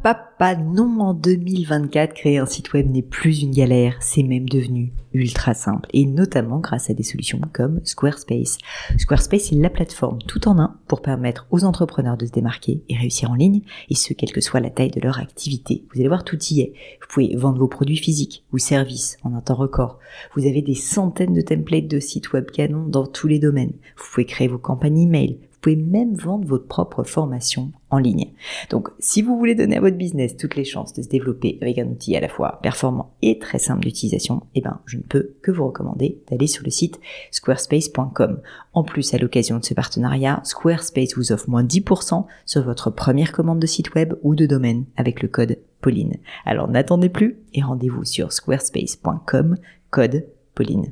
papa, non, en 2024, créer un site web n'est plus une galère, c'est même devenu ultra simple, et notamment grâce à des solutions comme Squarespace. Squarespace est la plateforme tout en un pour permettre aux entrepreneurs de se démarquer et réussir en ligne, et ce, quelle que soit la taille de leur activité. Vous allez voir, tout y est. Vous pouvez vendre vos produits physiques ou services en un temps record. Vous avez des centaines de templates de sites web canons dans tous les domaines. Vous pouvez créer vos campagnes email. Vous pouvez même vendre votre propre formation en ligne. Donc, si vous voulez donner à votre business toutes les chances de se développer avec un outil à la fois performant et très simple d'utilisation, je ne peux que vous recommander d'aller sur le site squarespace.com. En plus, à l'occasion de ce partenariat, Squarespace vous offre moins 10% sur votre première commande de site web ou de domaine avec le code Pauline. Alors, n'attendez plus et rendez-vous sur squarespace.com, code Pauline.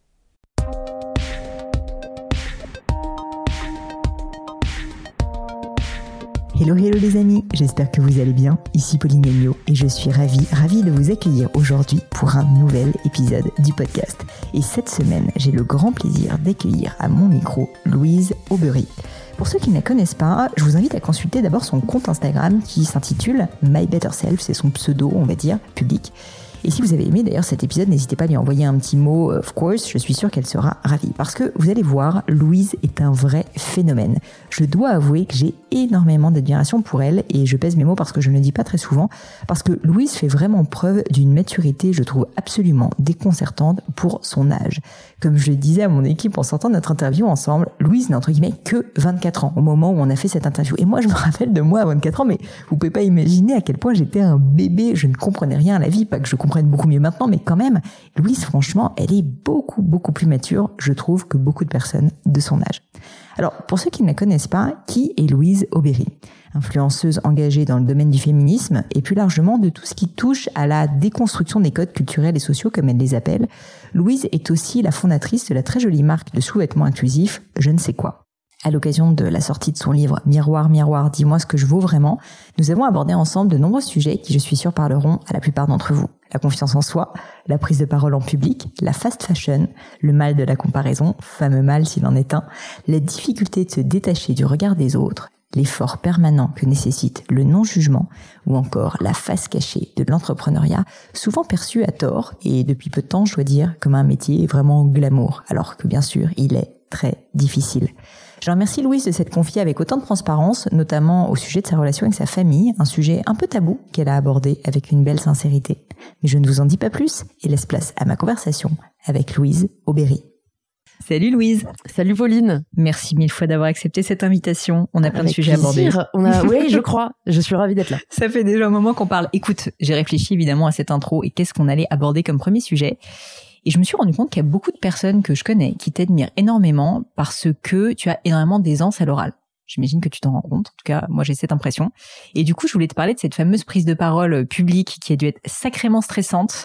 Hello les amis, j'espère que vous allez bien, ici Pauline Gagnon et je suis ravie de vous accueillir aujourd'hui pour un nouvel épisode du podcast. Et cette semaine, j'ai le grand plaisir d'accueillir à mon micro Louise Aubery. Pour ceux qui ne la connaissent pas, je vous invite à consulter d'abord son compte Instagram qui s'intitule My Better Self, c'est son pseudo, on va dire, public. Et si vous avez aimé d'ailleurs cet épisode, n'hésitez pas à lui envoyer un petit mot, of course, je suis sûre qu'elle sera ravie. Parce que vous allez voir, Louise est un vrai phénomène. Je dois avouer que j'ai énormément d'admiration pour elle, et je pèse mes mots parce que je ne le dis pas très souvent, parce que Louise fait vraiment preuve d'une maturité, je trouve, absolument déconcertante pour son âge. Comme je le disais à mon équipe en sortant de notre interview ensemble, Louise n'a entre guillemets que 24 ans au moment où on a fait cette interview. Et moi, je me rappelle de moi à 24 ans, mais vous pouvez pas imaginer à quel point j'étais un bébé, je ne comprenais rien à la vie, pas que je comprenne beaucoup mieux maintenant, mais quand même, Louise, franchement, elle est beaucoup plus mature, je trouve, que beaucoup de personnes de son âge. Alors, pour ceux qui ne la connaissent pas, qui est Louise Aubery ? Influenceuse engagée dans le domaine du féminisme et plus largement de tout ce qui touche à la déconstruction des codes culturels et sociaux, comme elle les appelle, Louise est aussi la fondatrice de la très jolie marque de sous-vêtements inclusifs Je ne sais quoi. À l'occasion de la sortie de son livre « Miroir, miroir, dis-moi ce que je vaux vraiment », nous avons abordé ensemble de nombreux sujets qui, je suis sûre, parleront à la plupart d'entre vous. La confiance en soi, la prise de parole en public, la fast fashion, le mal de la comparaison, fameux mal s'il en est un, la difficulté de se détacher du regard des autres, l'effort permanent que nécessite le non-jugement ou encore la face cachée de l'entrepreneuriat, souvent perçu à tort et depuis peu de temps, je dois dire, comme un métier vraiment glamour, alors que bien sûr, il est très difficile. Je remercie Louise de s'être confiée avec autant de transparence, notamment au sujet de sa relation avec sa famille, un sujet un peu tabou qu'elle a abordé avec une belle sincérité. Mais je ne vous en dis pas plus et laisse place à ma conversation avec Louise Aubery. Salut Louise. Salut Pauline. Merci mille fois d'avoir accepté cette invitation. On a plein de sujets à aborder. Oui, je crois. Je suis ravie d'être là. Ça fait déjà un moment qu'on parle. Écoute, j'ai réfléchi évidemment à cette intro et qu'est-ce qu'on allait aborder comme premier sujet. Et je me suis rendu compte qu'il y a beaucoup de personnes que je connais qui t'admirent énormément parce que tu as énormément d'aisance à l'oral. J'imagine que tu t'en rends compte. En tout cas, moi, j'ai cette impression. Et du coup, je voulais te parler de cette fameuse prise de parole publique qui a dû être sacrément stressante.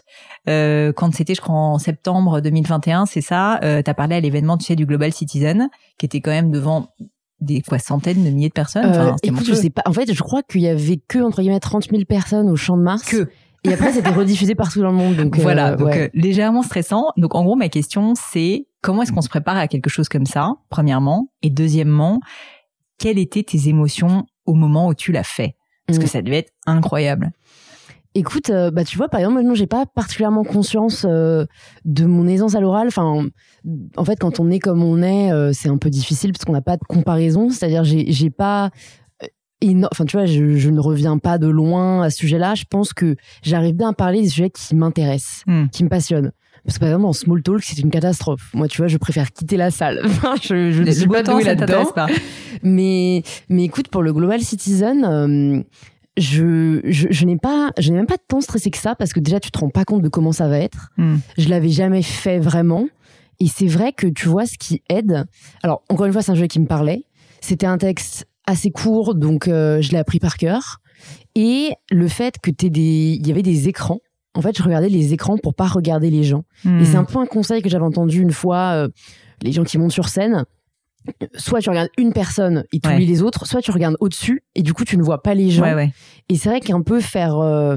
Quand c'était, je crois, en septembre 2021, c'est ça. T'as parlé à l'événement, tu sais, du Global Citizen, qui était quand même devant des centaines de milliers de personnes. Écoute, je sais pas. En fait, je crois qu'il y avait que, entre guillemets, 30 000 personnes au Champ de Mars. Et après, c'était rediffusé partout dans le monde. Donc, voilà, légèrement stressant. Donc, en gros, ma question, c'est comment est-ce qu'on se prépare à quelque chose comme ça, premièrement, et deuxièmement, quelles étaient tes émotions au moment où tu l'as fait ? Parce que ça devait être incroyable. Écoute, tu vois, par exemple, moi, j'ai pas particulièrement conscience de mon aisance à l'oral. Enfin, en fait, quand on est comme on est, c'est un peu difficile parce qu'on n'a pas de comparaison. C'est-à-dire, j'ai pas... Enfin, tu vois, je ne reviens pas de loin à ce sujet-là. Je pense que j'arrive bien à parler des sujets qui m'intéressent, qui me passionnent. Parce que par exemple, en small talk, c'est une catastrophe. Moi, tu vois, je préfère quitter la salle. je ne suis pas douée là-dedans. Mais écoute, pour le Global Citizen, je n'ai même pas tant stressé que ça parce que déjà, tu te rends pas compte de comment ça va être. Je l'avais jamais fait vraiment. Et c'est vrai que tu vois, ce qui aide. Alors, encore une fois, c'est un sujet qui me parlait. C'était un texte assez court, donc je l'ai appris par cœur. Et le fait que il y avait des écrans. En fait, je regardais les écrans pour pas regarder les gens. Et c'est un peu un conseil que j'avais entendu une fois, les gens qui montent sur scène. Soit tu regardes une personne et tu oublies les autres, soit tu regardes au-dessus et du coup, tu ne vois pas les gens. Et c'est vrai qu'un peu faire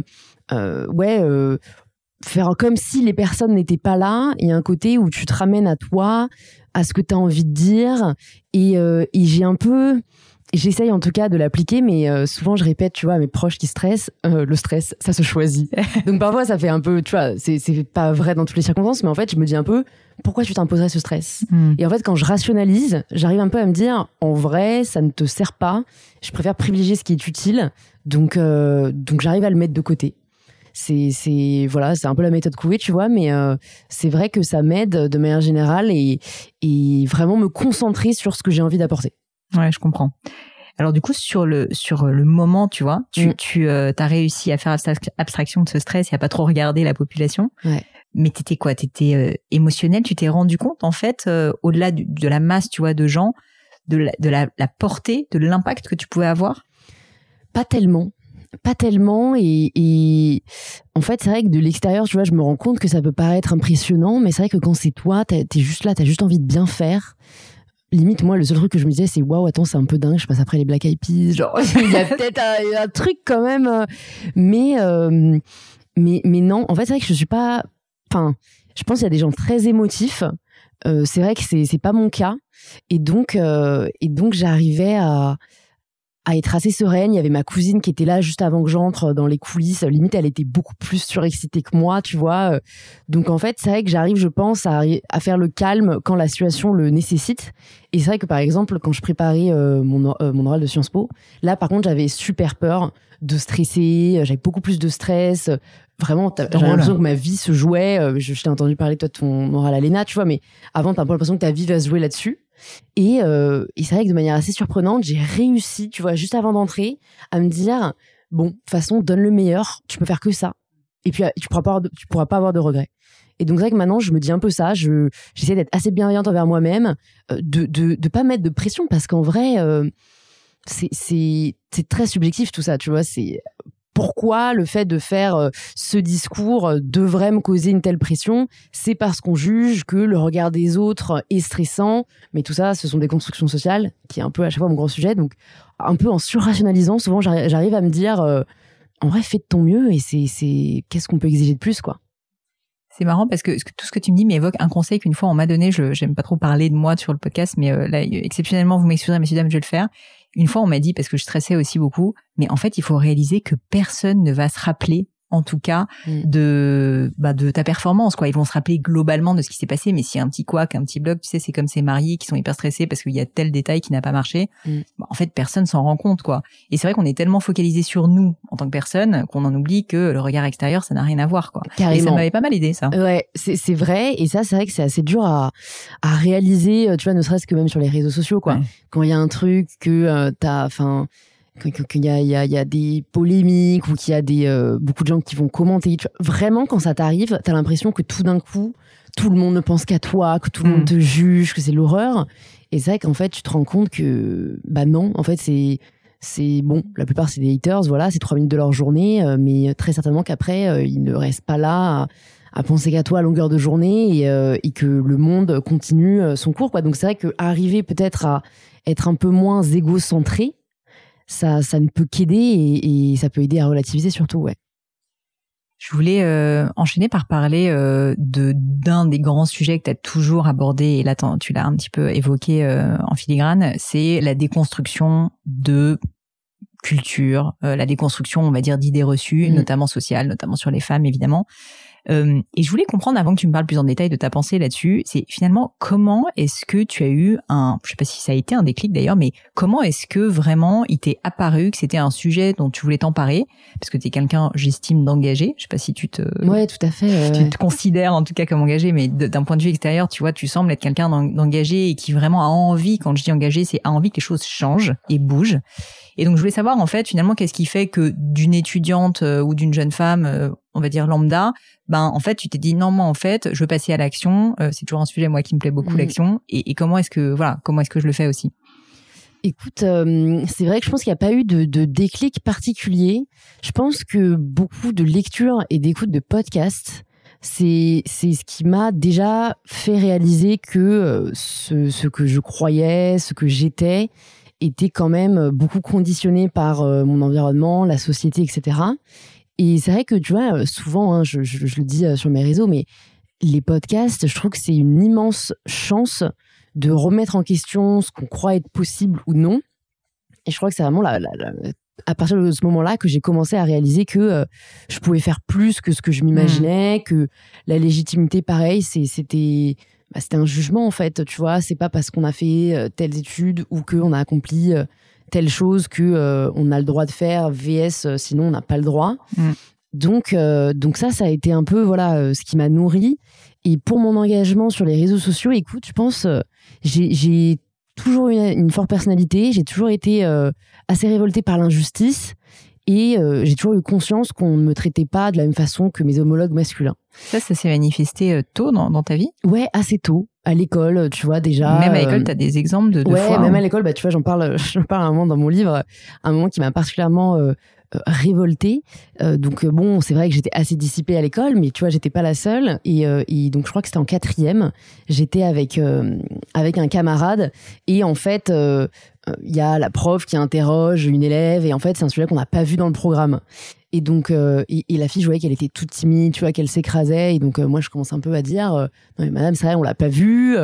comme si les personnes n'étaient pas là. Il y a un côté où tu te ramènes à toi, à ce que tu as envie de dire. Et j'ai un peu... J'essaye en tout cas de l'appliquer, mais souvent je répète, tu vois, à mes proches qui stressent, le stress, ça se choisit. Donc parfois ça fait un peu, tu vois, c'est pas vrai dans toutes les circonstances, mais en fait je me dis un peu, pourquoi tu t'imposerais ce stress ? Et en fait quand je rationalise, j'arrive un peu à me dire, en vrai ça ne te sert pas, je préfère privilégier ce qui est utile, donc j'arrive à le mettre de côté. Voilà, c'est un peu la méthode Coué, tu vois, mais c'est vrai que ça m'aide de manière générale et vraiment me concentrer sur ce que j'ai envie d'apporter. Ouais, je comprends. Alors du coup, sur le moment, tu vois, tu as réussi à faire abstraction de ce stress et à pas trop regarder la population. Ouais. Mais t'étais quoi ? T'étais émotionnel. Tu t'es rendu compte, en fait, au-delà de la masse, tu vois, de gens, de la portée, de l'impact que tu pouvais avoir ? Pas tellement et en fait c'est vrai que de l'extérieur, tu vois, je me rends compte que ça peut paraître impressionnant, mais c'est vrai que quand c'est toi, t'es juste là, t'as juste envie de bien faire. Limite, moi, le seul truc que je me disais, c'est waouh, attends, c'est un peu dingue, je passe après les Black Eyed Peas, genre il y a peut-être un truc quand même, mais non, en fait c'est vrai que je suis pas, enfin, je pense qu'il y a des gens très émotifs, c'est vrai que c'est pas mon cas, et donc j'arrivais à être assez sereine. Il y avait ma cousine qui était là juste avant que j'entre dans les coulisses. Limite, elle était beaucoup plus surexcitée que moi, tu vois. Donc, en fait, c'est vrai que j'arrive, je pense, à faire le calme quand la situation le nécessite. Et c'est vrai que, par exemple, quand je préparais mon oral de Sciences Po, là, par contre, j'avais super peur de stresser. J'avais beaucoup plus de stress. Vraiment, j'avais l'impression que ma vie se jouait. Je t'ai entendu parler, toi, de ton oral à l'ENA, tu vois, mais avant, t'as un peu l'impression que ta vie va se jouer là-dessus. Et c'est vrai que de manière assez surprenante, j'ai réussi, tu vois, juste avant d'entrer, à me dire, bon, de toute façon, donne le meilleur, tu peux faire que ça. Et puis, tu pourras pas avoir de regrets. Et donc, c'est vrai que maintenant, je me dis un peu ça, j'essaie d'être assez bienveillante envers moi-même, de pas mettre de pression, parce qu'en vrai, c'est très subjectif tout ça, tu vois, c'est... Pourquoi le fait de faire ce discours devrait me causer une telle pression ? C'est parce qu'on juge que le regard des autres est stressant. Mais tout ça, ce sont des constructions sociales, qui est un peu à chaque fois mon grand sujet. Donc, un peu en surrationalisant, souvent, j'arrive à me dire, en vrai, fais de ton mieux et c'est qu'est-ce qu'on peut exiger de plus, quoi. C'est marrant parce que tout ce que tu me dis m'évoque un conseil qu'une fois on m'a donné. J'aime pas trop parler de moi sur le podcast, mais là, exceptionnellement, vous m'excuserez, messieurs, dames, je vais le faire. Une fois, on m'a dit, parce que je stressais aussi beaucoup, mais en fait, il faut réaliser que personne ne va se rappeler, en tout cas, de ta performance, quoi. Ils vont se rappeler globalement de ce qui s'est passé, mais s'il y a un petit couac, un petit bloc, tu sais, c'est comme ces mariés qui sont hyper stressés parce qu'il y a tel détail qui n'a pas marché. En fait, personne s'en rend compte, quoi. Et c'est vrai qu'on est tellement focalisé sur nous, en tant que personne, qu'on en oublie que le regard extérieur, ça n'a rien à voir, quoi. Carrément. Et ça m'avait pas mal aidé, ça. Ouais, c'est vrai. Et ça, c'est vrai que c'est assez dur à réaliser, tu vois, ne serait-ce que même sur les réseaux sociaux, quoi. Ouais. Quand il y a un truc que qu'il y a des polémiques ou qu'il y a beaucoup de gens qui vont commenter. Vraiment, quand ça t'arrive, t'as l'impression que tout d'un coup, tout le monde ne pense qu'à toi, que tout le monde te juge, que c'est l'horreur. Et c'est vrai qu'en fait, tu te rends compte que, non, en fait, c'est bon, la plupart c'est des haters, voilà, c'est 3 minutes de leur journée, mais très certainement qu'après, ils ne restent pas là à penser qu'à toi à longueur de journée et que le monde continue son cours, quoi. Donc c'est vrai qu'arriver peut-être à être un peu moins égocentré, ça ne peut qu'aider et ça peut aider à relativiser surtout, ouais. Je voulais enchaîner par parler d'un des grands sujets que tu as toujours abordé, et là tu l'as un petit peu évoqué en filigrane, c'est la déconstruction de culture, la déconstruction, on va dire, d'idées reçues, notamment sociales, notamment sur les femmes, évidemment. Et je voulais comprendre, avant que tu me parles plus en détail de ta pensée là-dessus, c'est finalement comment est-ce que tu as eu je sais pas si ça a été un déclic d'ailleurs, mais comment est-ce que vraiment il t'est apparu que c'était un sujet dont tu voulais t'emparer, parce que t'es quelqu'un, j'estime, d'engagé. Je sais pas si ouais, tout à fait. Tu te considères en tout cas comme engagé, mais d'un point de vue extérieur, tu vois, tu sembles être quelqu'un d'engagé et qui vraiment a envie, quand je dis engagé, c'est a envie que les choses changent et bougent. Et donc je voulais savoir en fait finalement qu'est-ce qui fait que d'une étudiante ou d'une jeune femme, on va dire lambda, en fait tu t'es dit non, moi en fait je veux passer à l'action, c'est toujours un sujet moi qui me plaît beaucoup, l'action, et comment est-ce que je le fais aussi. Écoute, c'est vrai que je pense qu'il n'y a pas eu de déclic particulier. Je pense que beaucoup de lectures et d'écoute de podcasts, c'est ce qui m'a déjà fait réaliser que ce que je croyais, ce que j'étais, était quand même beaucoup conditionné par mon environnement, la société, etc. Et c'est vrai que, tu vois, souvent, je le dis sur mes réseaux, mais les podcasts, je trouve que c'est une immense chance de remettre en question ce qu'on croit être possible ou non. Et je crois que c'est vraiment à partir de ce moment-là que j'ai commencé à réaliser que je pouvais faire plus que ce que je m'imaginais, que la légitimité, pareil, c'était un jugement en fait, tu vois. C'est pas parce qu'on a fait telles études ou qu'on a accompli telle chose que on a le droit de faire, vs sinon on n'a pas le droit. Donc ça a été un peu ce qui m'a nourri. Et pour mon engagement sur les réseaux sociaux, écoute, je pense j'ai toujours eu une forte personnalité, j'ai toujours été assez révoltée par l'injustice et j'ai toujours eu conscience qu'on ne me traitait pas de la même façon que mes homologues masculins. Ça s'est manifesté tôt dans ta vie ? Ouais, assez tôt. À l'école, tu vois, déjà. Même à l'école, t'as des exemples de ouais, fois. Ouais, même à l'école, tu vois, j'en parle à un moment dans mon livre, un moment qui m'a particulièrement révoltée. Donc bon, c'est vrai que j'étais assez dissipée à l'école, mais tu vois, j'étais pas la seule. Et donc je crois que c'était en 4e. J'étais avec un camarade et en fait, il y a la prof qui interroge une élève et en fait, c'est un sujet qu'on n'a pas vu dans le programme. Et donc, et la fille, je voyais qu'elle était toute timide, tu vois, qu'elle s'écrasait. Et donc, moi, je commence un peu à dire, non mais madame, c'est vrai, on l'a pas vu.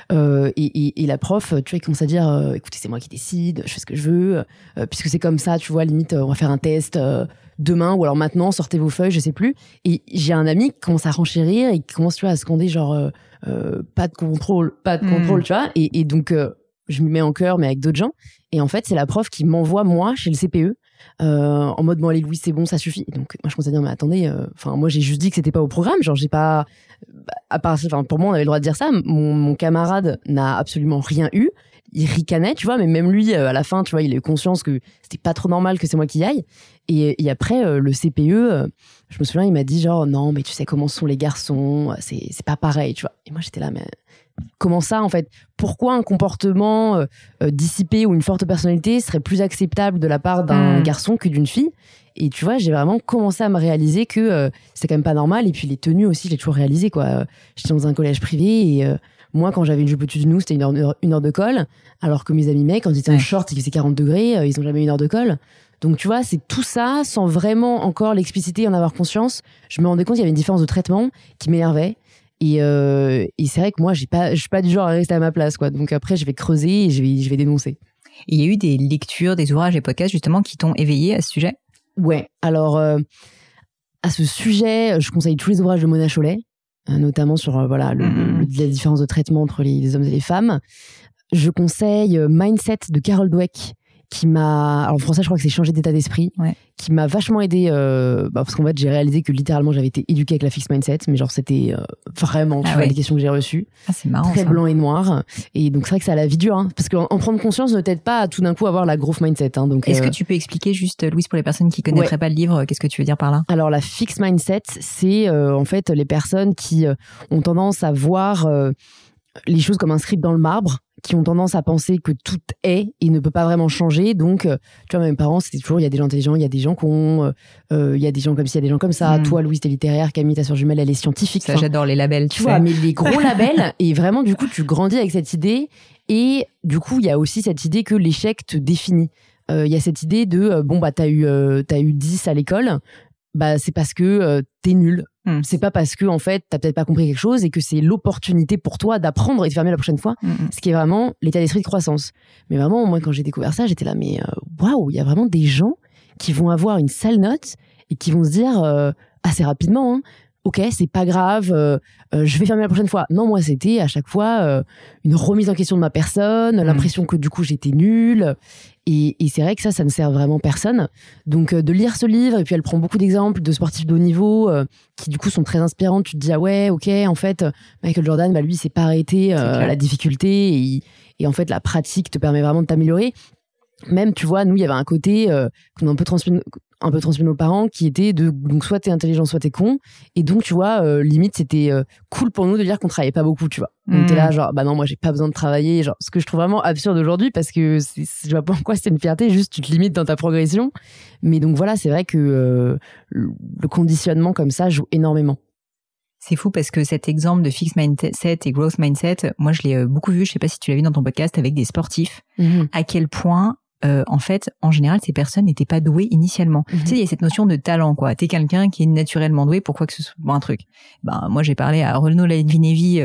Et la prof, tu vois, elle commence à dire, écoutez, c'est moi qui décide, je fais ce que je veux, puisque c'est comme ça, tu vois, limite, on va faire un test demain ou alors maintenant, sortez vos feuilles, je sais plus. Et j'ai un ami qui commence à renchérir et qui commence, tu vois, à scander genre, pas de contrôle, tu vois. Et donc, je me mets en chœur, mais avec d'autres gens. Et en fait, c'est la prof qui m'envoie, moi, chez le CPE. En mode bon allez Louis c'est bon ça suffit. Et donc moi je commence à dire mais attendez, moi j'ai juste dit que c'était pas au programme, genre j'ai pas, à part, pour moi on avait le droit de dire ça. Mon camarade n'a absolument rien eu, il ricanait, tu vois, mais même lui à la fin, tu vois, il a eu conscience que c'était pas trop normal que c'est moi qui y aille. Et après le CPE, je me souviens, il m'a dit genre non mais tu sais comment sont les garçons, c'est pas pareil, tu vois. Et moi j'étais là mais comment ça en fait, pourquoi un comportement dissipé ou une forte personnalité serait plus acceptable de la part d'un garçon que d'une fille? Et tu vois, j'ai vraiment commencé à me réaliser que c'est quand même pas normal. Et puis les tenues aussi, j'ai toujours réalisé quoi. J'étais dans un collège privé et moi quand j'avais une jupe au-dessus de nous, c'était une heure de colle, alors que mes amis mecs quand ils étaient en short et qu'il faisait 40 degrés, ils ont jamais une heure de colle. Donc tu vois, c'est tout ça sans vraiment encore l'expliciter et en avoir conscience. Je me rendais compte qu'il y avait une différence de traitement qui m'énervait. Et c'est vrai que moi, je suis pas du genre à rester à ma place, quoi. Donc après, je vais creuser et je vais dénoncer. Et il y a eu des lectures, des ouvrages et podcasts justement qui t'ont éveillé à ce sujet ? Ouais. Alors à ce sujet, je conseille tous les ouvrages de Mona Chollet, notamment sur la différence de traitement entre les hommes et les femmes. Je conseille Mindset de Carol Dweck, qui m'a, alors en français je crois que c'est changer d'état d'esprit, qui m'a vachement aidé parce qu'en fait j'ai réalisé que littéralement j'avais été éduquée avec la fixed mindset, mais genre c'était vraiment tu vois, les questions que j'ai reçues, c'est marrant, très ça. Blanc et noir, et donc c'est vrai que ça a la vie dure, hein, parce qu'en prendre conscience ne t'aide pas à tout d'un coup avoir la growth mindset, hein, donc est-ce que tu peux expliquer juste, Louise, pour les personnes qui connaîtraient pas le livre, qu'est-ce que tu veux dire par là? Alors la fixed mindset, c'est en fait les personnes qui ont tendance à voir les choses comme un script dans le marbre, qui ont tendance à penser que tout est et ne peut pas vraiment changer. Donc, tu vois, mes parents, c'était toujours, il y a des gens intelligents, il y a des gens cons, il y a des gens comme ci, il y a des gens comme ça. Toi, Louise, t'es littéraire, Camille, ta sœur jumelle, elle est scientifique. Ça, j'adore les labels, tu vois, mais les gros labels. Et vraiment, du coup, tu grandis avec cette idée. Et du coup, il y a aussi cette idée que l'échec te définit. Il y a cette idée de, t'as eu 10 à l'école, c'est parce que t'es nul. C'est pas parce que en fait t'as peut-être pas compris quelque chose et que c'est l'opportunité pour toi d'apprendre et de fermer la prochaine fois, ce qui est vraiment l'état d'esprit de croissance. Mais vraiment, moi quand j'ai découvert ça, j'étais là mais waouh, il y a vraiment des gens qui vont avoir une sale note et qui vont se dire assez rapidement ok, c'est pas grave, je vais fermer la prochaine fois. Non, moi c'était à chaque fois une remise en question de ma personne, l'impression que du coup j'étais nulle. Et c'est vrai que ça ne sert vraiment personne. Donc de lire ce livre, et puis elle prend beaucoup d'exemples de sportifs de haut niveau qui du coup sont très inspirants. Tu te dis ah ouais, ok, en fait Michael Jordan, lui il s'est pas arrêté la difficulté et en fait la pratique te permet vraiment de t'améliorer. Même tu vois, nous il y avait un côté qu'on a un peu transmis nos parents, qui était de donc soit t'es intelligent soit t'es con, et donc tu vois limite c'était cool pour nous de dire qu'on travaillait pas beaucoup, tu vois. On était là genre non, moi j'ai pas besoin de travailler, genre ce que je trouve vraiment absurde aujourd'hui, parce que je vois pas en quoi c'est une fierté, juste tu te limites dans ta progression. Mais donc voilà, c'est vrai que le conditionnement comme ça joue énormément. C'est fou parce que cet exemple de fixed mindset et growth mindset, moi je l'ai beaucoup vu, je sais pas si tu l'as vu dans ton podcast avec des sportifs, à quel point en fait, en général, ces personnes n'étaient pas douées initialement. Tu sais, il y a cette notion de talent, quoi. T'es quelqu'un qui est naturellement doué pour quoi que ce soit, un truc. Moi, j'ai parlé à Renaud Lavillenie,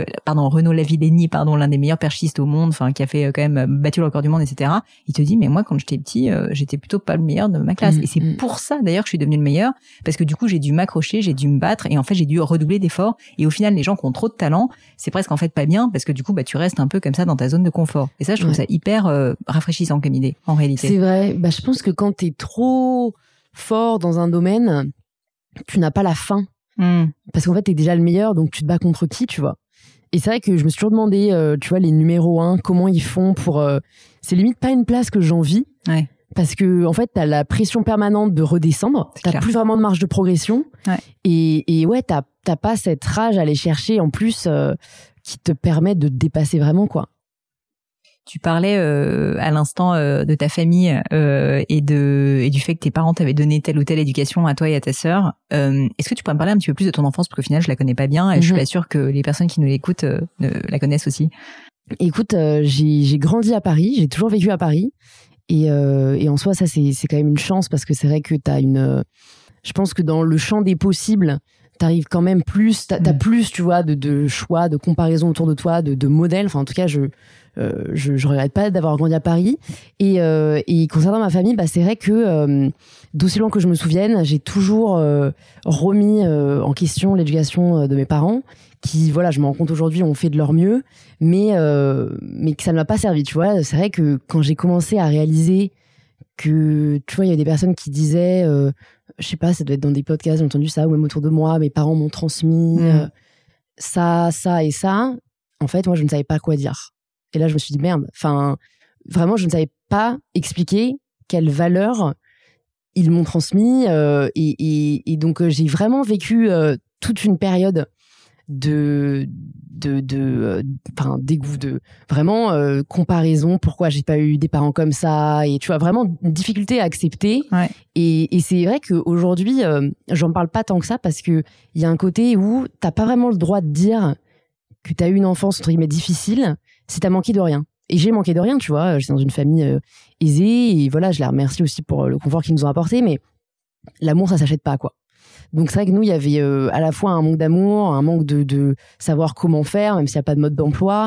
l'un des meilleurs perchistes au monde, enfin, qui a fait quand même battu le record du monde, etc. Il te dit, mais moi, quand j'étais petit, j'étais plutôt pas le meilleur de ma classe. Et c'est pour ça, d'ailleurs, que je suis devenue le meilleur, parce que du coup, j'ai dû m'accrocher, j'ai dû me battre, et en fait, j'ai dû redoubler d'efforts. Et au final, les gens qui ont trop de talent, c'est presque en fait pas bien, parce que du coup, tu restes un peu comme ça dans ta zone de confort. Et ça, je trouve ça hyper rafraîchissant comme idée, en réalité. C'est vrai. Je pense que quand t'es trop fort dans un domaine, tu n'as pas la fin. Parce qu'en fait, t'es déjà le meilleur, donc tu te bats contre qui, tu vois. Et c'est vrai que je me suis toujours demandé, tu vois, les numéros 1, comment ils font pour... c'est limite pas une place que j'envie. Ouais. Parce que, en fait, t'as la pression permanente de redescendre. T'as plus vraiment de marge de progression. Ouais. Et ouais, t'as pas cette rage à aller chercher, en plus, qui te permet de te dépasser vraiment, quoi. Tu parlais à l'instant de ta famille et du fait que tes parents t'avaient donné telle ou telle éducation à toi et à ta sœur. Est-ce que tu pourrais me parler un petit peu plus de ton enfance, parce qu'au final je la connais pas bien et je suis pas sûre que les personnes qui nous l'écoutent la connaissent aussi. Écoute, j'ai grandi à Paris, j'ai toujours vécu à Paris et en soi ça c'est quand même une chance, parce que c'est vrai que je pense que dans le champ des possibles, t'arrives quand même plus, t'as plus, tu vois, de choix, de comparaison autour de toi, de modèles. Enfin, en tout cas, je regrette pas d'avoir grandi à Paris. Et concernant ma famille, c'est vrai que d'aussi loin que je me souvienne, j'ai toujours remis en question l'éducation de mes parents, qui, voilà, je me rends compte aujourd'hui, ont fait de leur mieux, mais que ça ne m'a pas servi, tu vois. C'est vrai que quand j'ai commencé à réaliser que, tu vois, il y a des personnes qui disaient, je sais pas, ça doit être dans des podcasts, j'ai entendu ça, ou même autour de moi, mes parents m'ont transmis ça et ça. En fait, moi, je ne savais pas quoi dire. Et là, je me suis dit, merde, enfin, vraiment, je ne savais pas expliquer quelle valeur ils m'ont transmis. Et donc, j'ai vraiment vécu toute une période de dégoût, de vraiment comparaison, pourquoi j'ai pas eu des parents comme ça, et tu vois, vraiment une difficulté à accepter. Ouais. Et c'est vrai qu'aujourd'hui j'en parle pas tant que ça, parce que il y a un côté où t'as pas vraiment le droit de dire que t'as eu une enfance entre guillemets difficile si t'as manqué de rien. Et j'ai manqué de rien, tu vois, j'étais dans une famille aisée, et voilà, je les remercie aussi pour le confort qu'ils nous ont apporté, mais l'amour, ça s'achète pas, quoi. Donc c'est vrai que nous, il y avait à la fois un manque d'amour, un manque de savoir comment faire, même s'il n'y a pas de mode d'emploi,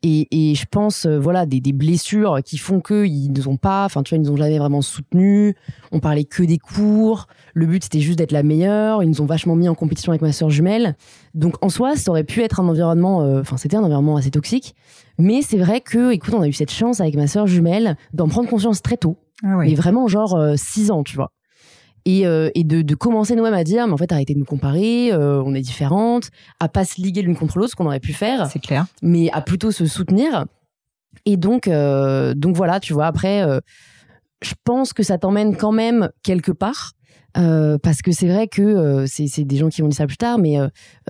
et je pense voilà, des blessures qui font qu'ils nous ont pas, enfin tu vois, ils nous ont jamais vraiment soutenus. On parlait que des cours, le but c'était juste d'être la meilleure. Ils nous ont vachement mis en compétition avec ma sœur jumelle. Donc en soi, ça aurait pu être un environnement, c'était un environnement assez toxique. Mais c'est vrai que, écoute, on a eu cette chance avec ma sœur jumelle d'en prendre conscience très tôt, mais vraiment genre 6 ans, tu vois. Et de commencer nous-mêmes à dire, mais en fait, arrêtez de nous comparer, on est différentes, à pas se liguer l'une contre l'autre, ce qu'on aurait pu faire. C'est clair. Mais à plutôt se soutenir. Et donc voilà, tu vois, après, je pense que ça t'emmène quand même quelque part, parce que c'est vrai que c'est des gens qui vont dire ça plus tard, mais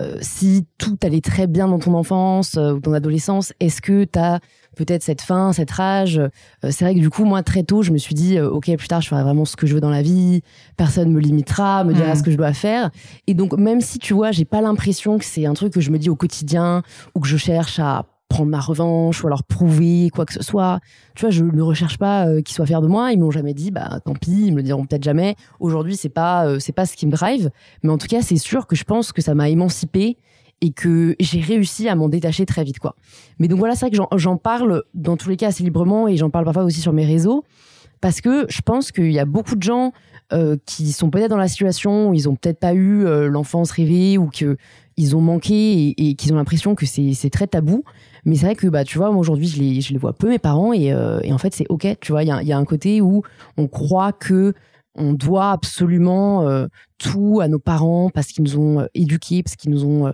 si tout allait très bien dans ton enfance ou ton adolescence, est-ce que t'as peut-être cette faim, cette rage? C'est vrai que du coup, moi, très tôt, je me suis dit, ok, plus tard, je ferai vraiment ce que je veux dans la vie, personne me limitera, me dira ce que je dois faire. Et donc, même si, tu vois, j'ai pas l'impression que c'est un truc que je me dis au quotidien, ou que je cherche à prendre ma revanche, ou alors prouver quoi que ce soit. Tu vois, je ne recherche pas qu'ils soient fiers de moi. Ils m'ont jamais dit, tant pis, ils me le diront peut-être jamais. Aujourd'hui, c'est pas ce qui me drive. Mais en tout cas, c'est sûr que je pense que ça m'a émancipée et que j'ai réussi à m'en détacher très vite, quoi. Mais donc voilà, c'est vrai que j'en parle dans tous les cas assez librement, et j'en parle parfois aussi sur mes réseaux, parce que je pense qu'il y a beaucoup de gens qui sont peut-être dans la situation où ils ont peut-être pas eu l'enfance rêvée, ou qu'ils ont manqué, et qu'ils ont l'impression que c'est très tabou. Mais c'est vrai que, tu vois, moi aujourd'hui, je les vois peu, mes parents, et en fait, c'est ok, tu vois, il y a un côté où on croit que on doit absolument tout à nos parents, parce qu'ils nous ont éduqués, parce qu'ils nous ont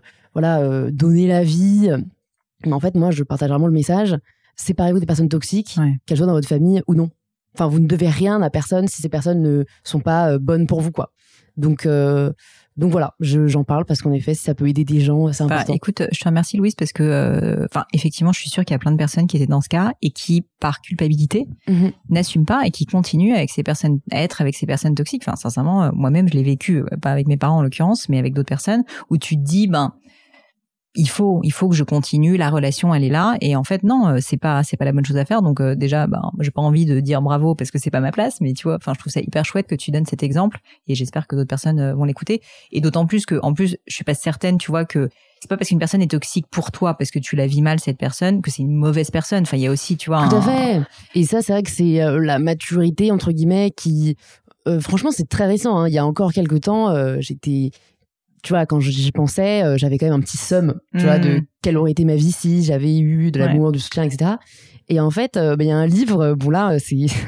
donné la vie. Mais en fait, moi, je partage vraiment le message: séparez-vous des personnes toxiques, qu'elles soient dans votre famille ou non. Enfin, vous ne devez rien à personne si ces personnes ne sont pas bonnes pour vous, quoi. Donc voilà, j'en parle parce qu'en effet, si ça peut aider des gens, c'est important. Écoute, je te remercie, Louise, parce que, effectivement, je suis sûre qu'il y a plein de personnes qui étaient dans ce cas et qui, par culpabilité, n'assument pas et qui continuent à être avec ces personnes toxiques. Enfin, sincèrement, moi-même, je l'ai vécu, pas avec mes parents en l'occurrence, mais avec d'autres personnes, où tu te dis, il faut que je continue, la relation elle est là, et en fait non, c'est pas la bonne chose à faire. Donc déjà j'ai pas envie de dire bravo parce que c'est pas ma place, mais tu vois, enfin je trouve ça hyper chouette que tu donnes cet exemple, et j'espère que d'autres personnes vont l'écouter, et d'autant plus que en plus je suis pas certaine, tu vois, que c'est pas parce qu'une personne est toxique pour toi parce que tu la vis mal cette personne que c'est une mauvaise personne. Enfin il y a aussi, tu vois, tout à fait. Et ça c'est vrai que c'est la maturité entre guillemets qui franchement c'est très récent, hein. Il y a encore quelques temps j'étais, tu vois, quand j'y pensais, j'avais quand même un petit somme, tu vois, de quelle aurait été ma vie si j'avais eu de l'amour, du soutien, etc. Et en fait, il y a un livre, bon là,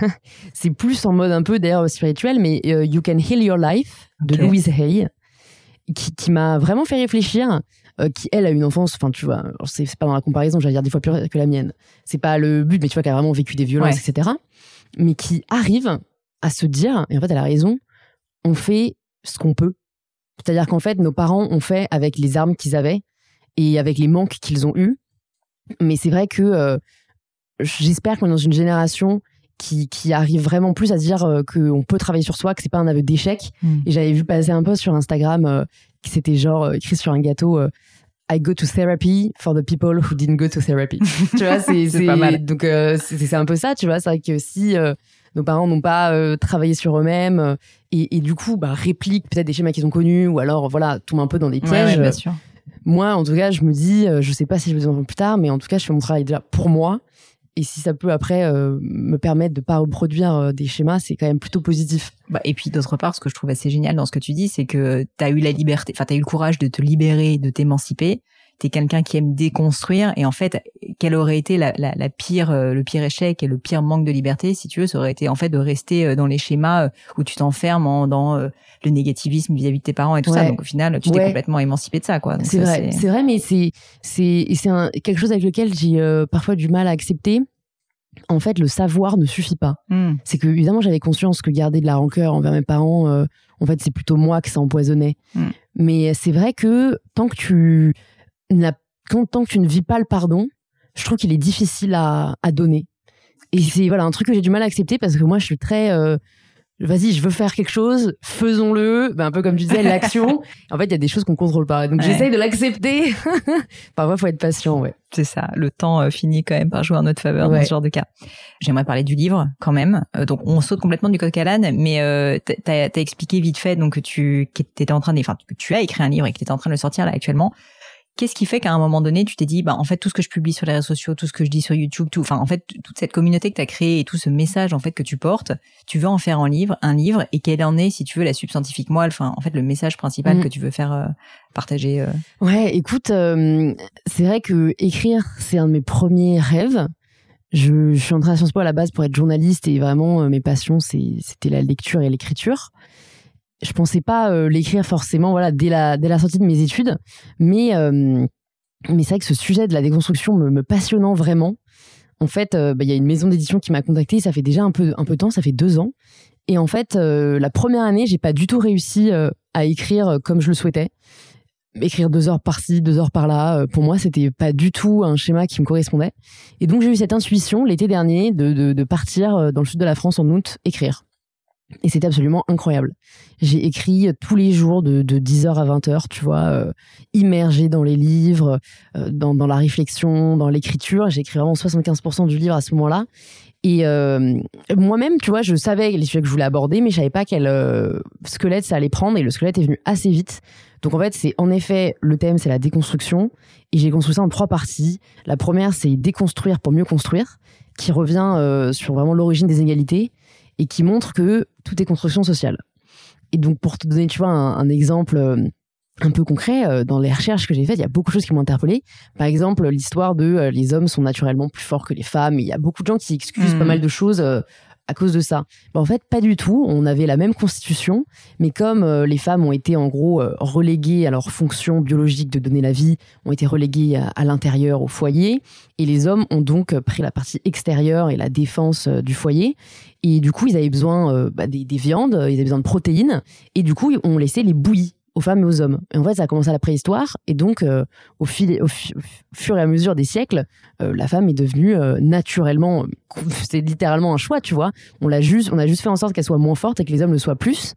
c'est plus en mode un peu d'ailleurs spirituel, mais You Can Heal Your Life de Louise Hay, qui m'a vraiment fait réfléchir, qui elle a une enfance, enfin tu vois, c'est pas dans la comparaison, j'allais dire des fois plus que la mienne. C'est pas le but, mais tu vois qu'elle a vraiment vécu des violences, etc. Mais qui arrive à se dire, et en fait elle a raison, on fait ce qu'on peut. C'est-à-dire qu'en fait, nos parents ont fait avec les armes qu'ils avaient et avec les manques qu'ils ont eus. Mais c'est vrai que j'espère qu'on est dans une génération qui arrive vraiment plus à se dire qu'on peut travailler sur soi, que c'est pas un aveu d'échec. Et j'avais vu passer un post sur Instagram qui c'était genre écrit sur un gâteau I go to therapy for the people who didn't go to therapy. Tu vois, c'est pas mal. Donc c'est un peu ça, tu vois. C'est vrai que si nos parents n'ont pas travaillé sur eux-mêmes et du coup répliquent peut-être des schémas qu'ils ont connus, ou alors voilà, tombent un peu dans des pièges. Ouais, bien sûr. Moi, en tout cas, je me dis, je sais pas si je vais des enfants plus tard, mais en tout cas, je fais mon travail déjà pour moi. Et si ça peut après me permettre de pas reproduire des schémas, c'est quand même plutôt positif. Et puis d'autre part, ce que je trouve assez génial dans ce que tu dis, c'est que t'as eu la liberté, enfin t'as eu le courage de te libérer, de t'émanciper. T'es quelqu'un qui aime déconstruire, et en fait, quel aurait été la pire, le pire échec et le pire manque de liberté, si tu veux, ça aurait été en fait de rester dans les schémas où tu t'enfermes dans le négativisme vis-à-vis de tes parents et tout ça. Donc au final, tu t'es complètement émancipé de ça, quoi. Donc, c'est vrai, mais c'est quelque chose avec lequel j'ai parfois du mal à accepter. En fait, le savoir ne suffit pas. C'est que évidemment, j'avais conscience que garder de la rancœur envers mes parents, en fait, c'est plutôt moi que ça empoisonnait. Mais c'est vrai que tant que tu ne vis pas le pardon, je trouve qu'il est difficile à donner. Et c'est voilà un truc que j'ai du mal à accepter, parce que moi je suis très vas-y, je veux faire quelque chose, faisons-le, un peu comme tu disais, l'action. En fait, il y a des choses qu'on contrôle pas, donc j'essaye de l'accepter. Parfois faut être patient, c'est ça, le temps finit quand même par jouer en notre faveur dans ce genre de cas. J'aimerais parler du livre quand même, donc on saute complètement du coq à l'âne, mais t'as expliqué vite fait donc que tu as écrit un livre et que t'étais en train de le sortir là actuellement. Qu'est-ce qui fait qu'à un moment donné, tu t'es dit, en fait, tout ce que je publie sur les réseaux sociaux, tout ce que je dis sur YouTube, en fait, toute cette communauté que tu as créée et tout ce message, en fait, que tu portes, tu veux en faire un livre, et quelle en est, si tu veux, la substantifique moelle, en fait, le message principal que tu veux faire partager. Ouais, écoute, c'est vrai que écrire, c'est un de mes premiers rêves. Je suis entrée à Sciences Po à la base pour être journaliste, et vraiment, mes passions, c'était la lecture et l'écriture. Je pensais pas l'écrire forcément dès la sortie de mes études, mais c'est vrai que ce sujet de la déconstruction me passionnant vraiment. En fait, y a une maison d'édition qui m'a contactée, ça fait déjà un peu de temps, ça fait 2 ans. Et en fait, la première année, j'ai pas du tout réussi à écrire comme je le souhaitais. Écrire 2 heures par-ci, 2 heures par-là, pour moi, c'était pas du tout un schéma qui me correspondait. Et donc, j'ai eu cette intuition l'été dernier de partir dans le sud de la France en août écrire. Et c'était absolument incroyable. J'ai écrit tous les jours de 10h à 20h, tu vois, immergée dans les livres, dans la réflexion, dans l'écriture. J'ai écrit vraiment 75% du livre à ce moment-là. Et moi-même, tu vois, je savais les sujets que je voulais aborder, mais je savais pas quel squelette ça allait prendre, et le squelette est venu assez vite. Donc en fait, c'est en effet, le thème, c'est la déconstruction, et j'ai construit ça en 3 parties. La première, c'est déconstruire pour mieux construire, qui revient sur vraiment l'origine des inégalités, et qui montre que tout est construction sociale. Et donc, pour te donner, tu vois, un exemple un peu concret, dans les recherches que j'ai faites, il y a beaucoup de choses qui m'ont interpellée. Par exemple, l'histoire de les hommes sont naturellement plus forts que les femmes. Il y a beaucoup de gens qui excusent pas mal de choses à cause de ça. En fait, pas du tout. On avait la même constitution, mais comme les femmes ont été en gros reléguées à leur fonction biologique de donner la vie, ont été reléguées à l'intérieur, au foyer, et les hommes ont donc pris la partie extérieure et la défense du foyer. Et du coup, ils avaient besoin des viandes, ils avaient besoin de protéines, et du coup, on laissait les bouillies aux femmes et aux hommes. Et en fait, ça a commencé à la préhistoire, et donc au fur et à mesure des siècles, la femme est devenue naturellement, c'est littéralement un choix, tu vois. On a juste fait en sorte qu'elle soit moins forte et que les hommes le soient plus.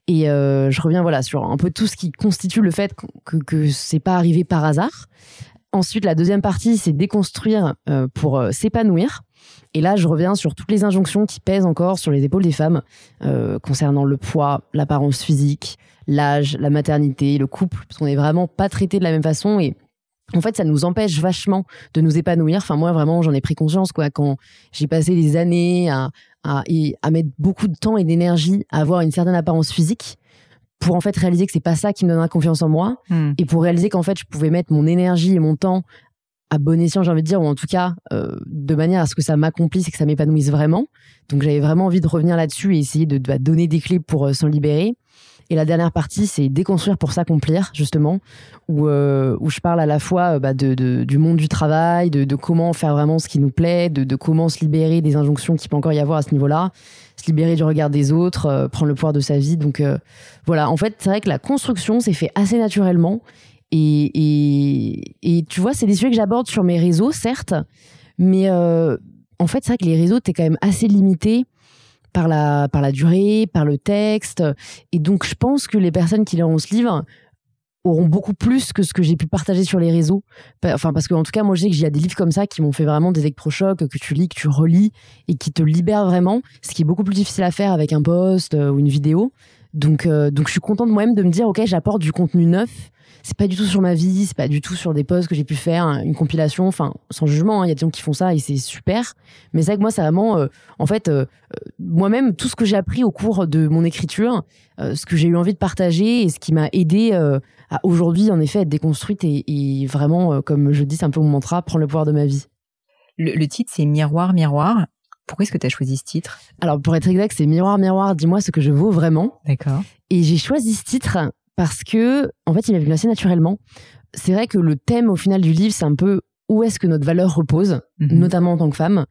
Et je reviens sur un peu tout ce qui constitue le fait que c'est pas arrivé par hasard. Ensuite, la deuxième partie, c'est déconstruire pour s'épanouir. Et là, je reviens sur toutes les injonctions qui pèsent encore sur les épaules des femmes concernant le poids, l'apparence physique, l'âge, la maternité, le couple, parce qu'on n'est vraiment pas traités de la même façon. Et en fait, ça nous empêche vachement de nous épanouir. Enfin, moi, vraiment, j'en ai pris conscience, quand j'ai passé des années à mettre beaucoup de temps et d'énergie à avoir une certaine apparence physique, pour en fait réaliser que c'est pas ça qui me donnera confiance en moi, et pour réaliser qu'en fait, je pouvais mettre mon énergie et mon temps à bon escient, j'ai envie de dire, ou en tout cas, de manière à ce que ça m'accomplisse et que ça m'épanouisse vraiment. Donc, j'avais vraiment envie de revenir là-dessus et essayer de donner des clés pour s'en libérer. Et la dernière partie, c'est déconstruire pour s'accomplir, justement, où je parle à la fois du monde du travail, de comment faire vraiment ce qui nous plaît, de comment se libérer des injonctions qu'il peut encore y avoir à ce niveau-là, se libérer du regard des autres, prendre le pouvoir de sa vie. Donc voilà, en fait, c'est vrai que la construction s'est fait assez naturellement. Et tu vois, c'est des sujets que j'aborde sur mes réseaux, certes, mais en fait, c'est vrai que les réseaux, t'es quand même assez limité par la durée, par le texte. Et donc, je pense que les personnes qui liront ce livre auront beaucoup plus que ce que j'ai pu partager sur les réseaux. Enfin, parce que, en tout cas, moi, je sais qu'il y a des livres comme ça qui m'ont fait vraiment des électrochocs, que tu lis, que tu relis et qui te libèrent vraiment. Ce qui est beaucoup plus difficile à faire avec un post ou une vidéo. Donc, je suis contente moi-même de me dire, OK, j'apporte du contenu neuf. C'est pas du tout sur ma vie, c'est pas du tout sur des posts que j'ai pu faire, une compilation, enfin, sans jugement, il y a des gens qui font ça et c'est super. Mais c'est vrai que moi, c'est vraiment, moi-même, tout ce que j'ai appris au cours de mon écriture, ce que j'ai eu envie de partager et ce qui m'a aidé à aujourd'hui, en effet, être déconstruite et vraiment, comme je dis, c'est un peu mon mantra, prendre le pouvoir de ma vie. Le titre, c'est Miroir, miroir. Pourquoi est-ce que tu as choisi ce titre ? Alors, pour être exact, c'est Miroir, miroir, dis-moi ce que je vaux vraiment. D'accord. Et j'ai choisi ce titre parce que, en fait, il m'est venu assez naturellement. C'est vrai que le thème, au final, du livre, c'est un peu où est-ce que notre valeur repose, notamment en tant que femme,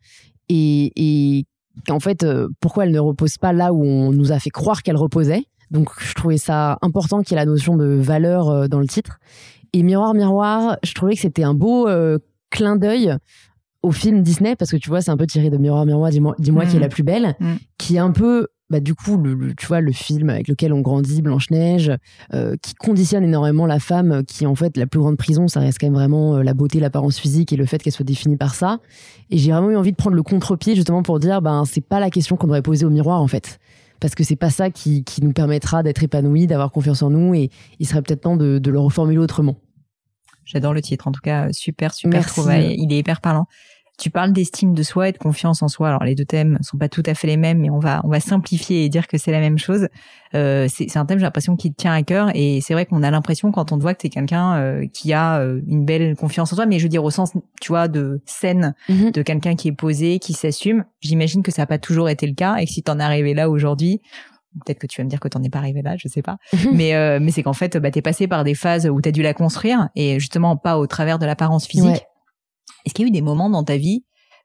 et en fait, pourquoi elle ne repose pas là où on nous a fait croire qu'elle reposait. Donc, je trouvais ça important qu'il y ait la notion de valeur dans le titre. Et Miroir, miroir, je trouvais que c'était un beau clin d'œil au film Disney, parce que tu vois, c'est un peu tiré de Miroir, miroir, dis-moi qui est la plus belle, qui est un peu... du coup, tu vois, le film avec lequel on grandit, Blanche-Neige, qui conditionne énormément la femme, qui en fait, la plus grande prison, ça reste quand même vraiment la beauté, l'apparence physique et le fait qu'elle soit définie par ça. Et j'ai vraiment eu envie de prendre le contre-pied justement pour dire, c'est pas la question qu'on devrait poser au miroir en fait. Parce que c'est pas ça qui nous permettra d'être épanouis, d'avoir confiance en nous, et il serait peut-être temps de le reformuler autrement. J'adore le titre, en tout cas, super Merci. trouvaille. Il est hyper parlant. Tu parles d'estime de soi et de confiance en soi. Alors, les deux thèmes sont pas tout à fait les mêmes, mais on va simplifier et dire que c'est la même chose. C'est un thème, j'ai l'impression, qui te tient à cœur. Et c'est vrai qu'on a l'impression, quand on te voit, que t'es quelqu'un qui a une belle confiance en soi, mais je veux dire au sens, tu vois, de saine, de quelqu'un qui est posé, qui s'assume. J'imagine que ça n'a pas toujours été le cas et que si t'en es arrivé là aujourd'hui, peut-être que tu vas me dire que t'en es pas arrivé là, je sais pas. Mais c'est qu'en fait, t'es passé par des phases où t'as dû la construire, et justement pas au travers de l'apparence physique. Ouais. Est-ce qu'il y a eu des moments dans ta vie,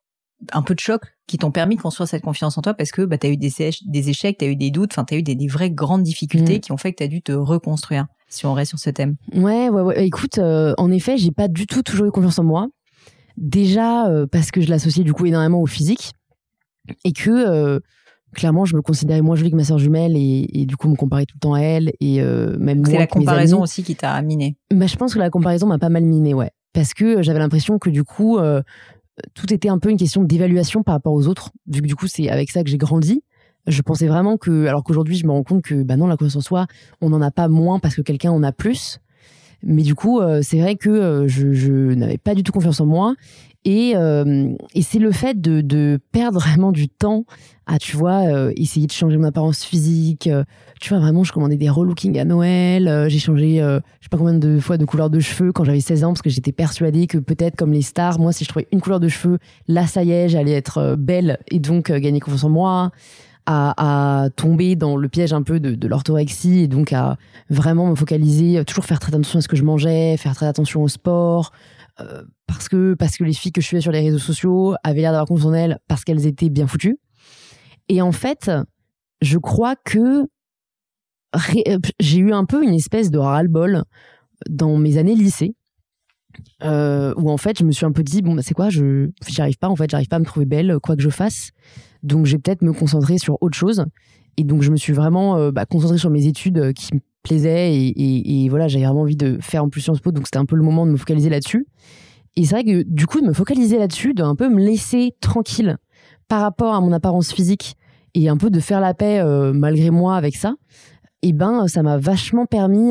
un peu de choc, qui t'ont permis de construire cette confiance en toi, parce que t'as eu des échecs, t'as eu des doutes, enfin t'as eu des vraies grandes difficultés qui ont fait que t'as dû te reconstruire, si on reste sur ce thème? Ouais. Écoute, en effet, j'ai pas du tout toujours eu confiance en moi. Déjà, parce que je l'associais du coup énormément au physique, et que clairement, je me considérais moins jolie que ma sœur jumelle, et du coup, me comparais tout le temps à elle, et même c'est moins la que mes comparaison amis. aussi qui t'a miné. Je pense que la comparaison m'a pas mal minée, ouais. Parce que j'avais l'impression que du coup, tout était un peu une question d'évaluation par rapport aux autres. Vu que du coup, c'est avec ça que j'ai grandi. Je pensais vraiment que, alors qu'aujourd'hui, je me rends compte que, non, la confiance en soi, on n'en a pas moins parce que quelqu'un en a plus. Mais du coup, c'est vrai que je n'avais pas du tout confiance en moi. Et c'est le fait de perdre vraiment du temps à, tu vois, essayer de changer mon apparence physique. Tu vois, vraiment, je commandais des relookings à Noël. J'ai changé, je sais pas combien de fois de couleur de cheveux quand j'avais 16 ans, parce que j'étais persuadée que peut-être comme les stars, moi, si je trouvais une couleur de cheveux, là, ça y est, j'allais être belle et donc gagner confiance en moi. À tomber dans le piège un peu de l'orthorexie, et donc à vraiment me focaliser, toujours faire très attention à ce que je mangeais, faire très attention au sport, parce que les filles que je suivais sur les réseaux sociaux avaient l'air d'avoir confiance en elles parce qu'elles étaient bien foutues. Et en fait, je crois que j'ai eu un peu une espèce de ras-le-bol dans mes années lycée, où en fait je me suis un peu dit, c'est quoi, j'arrive pas à me trouver belle quoi que je fasse, donc je vais peut-être me concentrer sur autre chose. Et donc je me suis vraiment concentrée sur mes études qui me plaisaient et voilà, j'avais vraiment envie de faire en plus Sciences Po, donc c'était un peu le moment de me focaliser là-dessus. Et c'est vrai que du coup de me focaliser là-dessus, de un peu me laisser tranquille par rapport à mon apparence physique et un peu de faire la paix malgré moi avec ça, et ça m'a vachement permis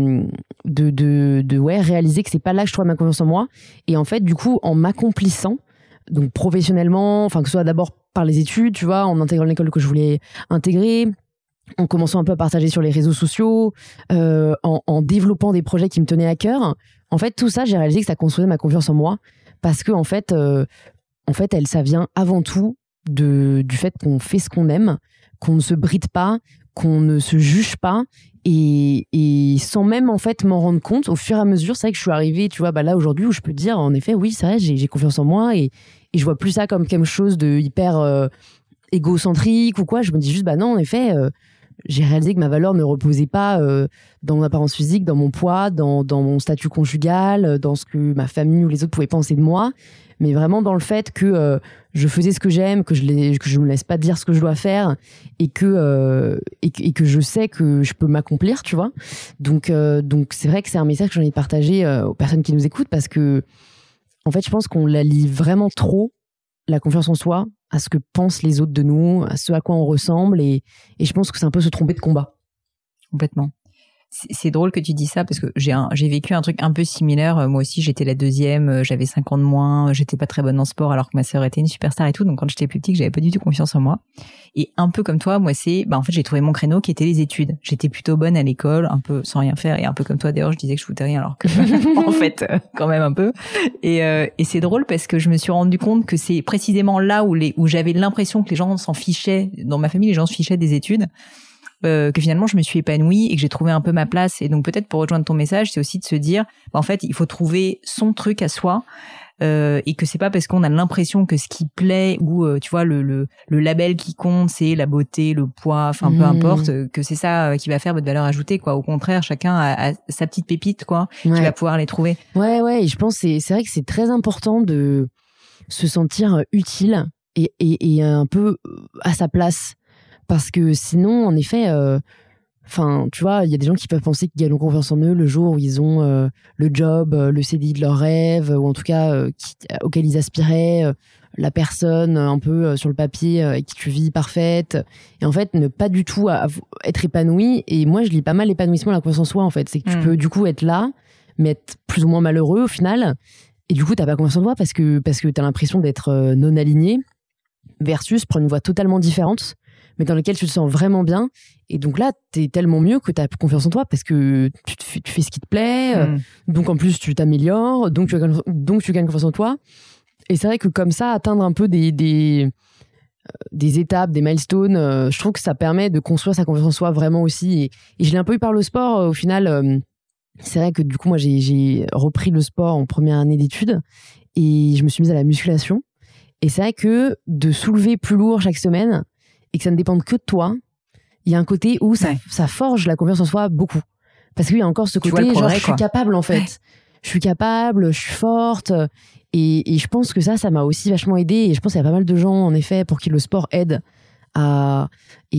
de réaliser que c'est pas là que je trouve ma confiance en moi. Et en fait, du coup, en m'accomplissant, donc professionnellement, enfin que ce soit d'abord par les études, tu vois, en intégrant l'école que je voulais intégrer, en commençant un peu à partager sur les réseaux sociaux, en développant des projets qui me tenaient à cœur. En fait, tout ça, j'ai réalisé que ça construisait ma confiance en moi, parce que en fait, ça vient avant tout du fait qu'on fait ce qu'on aime, qu'on ne se bride pas, qu'on ne se juge pas, et sans même en fait m'en rendre compte au fur et à mesure. C'est vrai que je suis arrivée, tu vois, là aujourd'hui où je peux te dire en effet oui, c'est vrai, j'ai confiance en moi, et je vois plus ça comme quelque chose de hyper égocentrique ou quoi. Je me dis juste non, en effet, j'ai réalisé que ma valeur ne reposait pas dans mon apparence physique, dans mon poids, dans mon statut conjugal, dans ce que ma famille ou les autres pouvaient penser de moi, mais vraiment dans le fait que je faisais ce que j'aime, que je me laisse pas dire ce que je dois faire, et que je sais que je peux m'accomplir, tu vois. Donc c'est vrai que c'est un message que j'ai envie de partager aux personnes qui nous écoutent, parce que en fait je pense qu'on la lie vraiment trop, la confiance en soi, à ce que pensent les autres de nous, à ce à quoi on ressemble, et je pense que c'est un peu se tromper de combat. Complètement. C'est drôle que tu dis ça, parce que j'ai vécu un truc un peu similaire. Moi aussi, j'étais la deuxième, j'avais 5 ans de moins, j'étais pas très bonne en sport alors que ma sœur était une superstar et tout. Donc quand j'étais plus petite, j'avais pas du tout confiance en moi. Et un peu comme toi, moi en fait, j'ai trouvé mon créneau qui était les études. J'étais plutôt bonne à l'école, un peu sans rien faire, et un peu comme toi d'ailleurs, je disais que je foutais rien alors que en fait, quand même un peu. Et c'est drôle parce que je me suis rendu compte que c'est précisément là où j'avais l'impression que les gens s'en fichaient. Dans ma famille, les gens se fichaient des études. Que finalement je me suis épanouie et que j'ai trouvé un peu ma place. Et donc peut-être pour rejoindre ton message, c'est aussi de se dire en fait il faut trouver son truc à soi, et que c'est pas parce qu'on a l'impression que ce qui plaît ou tu vois le label qui compte c'est la beauté, le poids, enfin peu importe, que c'est ça qui va faire votre valeur ajoutée, quoi. Au contraire, chacun a sa petite pépite, quoi, qui va pouvoir les trouver. Ouais, et je pense que c'est vrai que c'est très important de se sentir utile et un peu à sa place. Parce que sinon, en effet, tu vois, il y a des gens qui peuvent penser qu'ils gagnent confiance en eux le jour où ils ont le job, le CDI de leur rêve, ou en tout cas auquel ils aspiraient, la personne un peu sur le papier avec qui tu vis parfaite. Et en fait, ne pas du tout être épanoui. Et moi, je lis pas mal l'épanouissement, la confiance en soi, en fait. C'est que tu peux du coup être là, mais être plus ou moins malheureux au final. Et du coup, t'as pas confiance en toi parce que t'as l'impression d'être non aligné, versus prendre une voie totalement différente, mais dans lequel tu te sens vraiment bien. Et donc là, t'es tellement mieux que t'as confiance en toi, parce que tu fais ce qui te plaît, donc en plus tu t'améliores, donc tu gagnes confiance en toi. Et c'est vrai que comme ça, atteindre un peu des étapes, des milestones, je trouve que ça permet de construire sa confiance en soi vraiment aussi. Et je l'ai un peu eu par le sport, au final. C'est vrai que du coup, moi, j'ai repris le sport en première année d'études, et je me suis mise à la musculation. Et c'est vrai que de soulever plus lourd chaque semaine, et que ça ne dépende que de toi, il y a un côté où ça forge la confiance en soi beaucoup. Parce qu'il y a encore ce côté, genre, je suis capable, en fait. Ouais. Je suis capable, je suis forte. Et je pense que ça m'a aussi vachement aidé. Et je pense qu'il y a pas mal de gens, en effet, pour qui le sport aide à...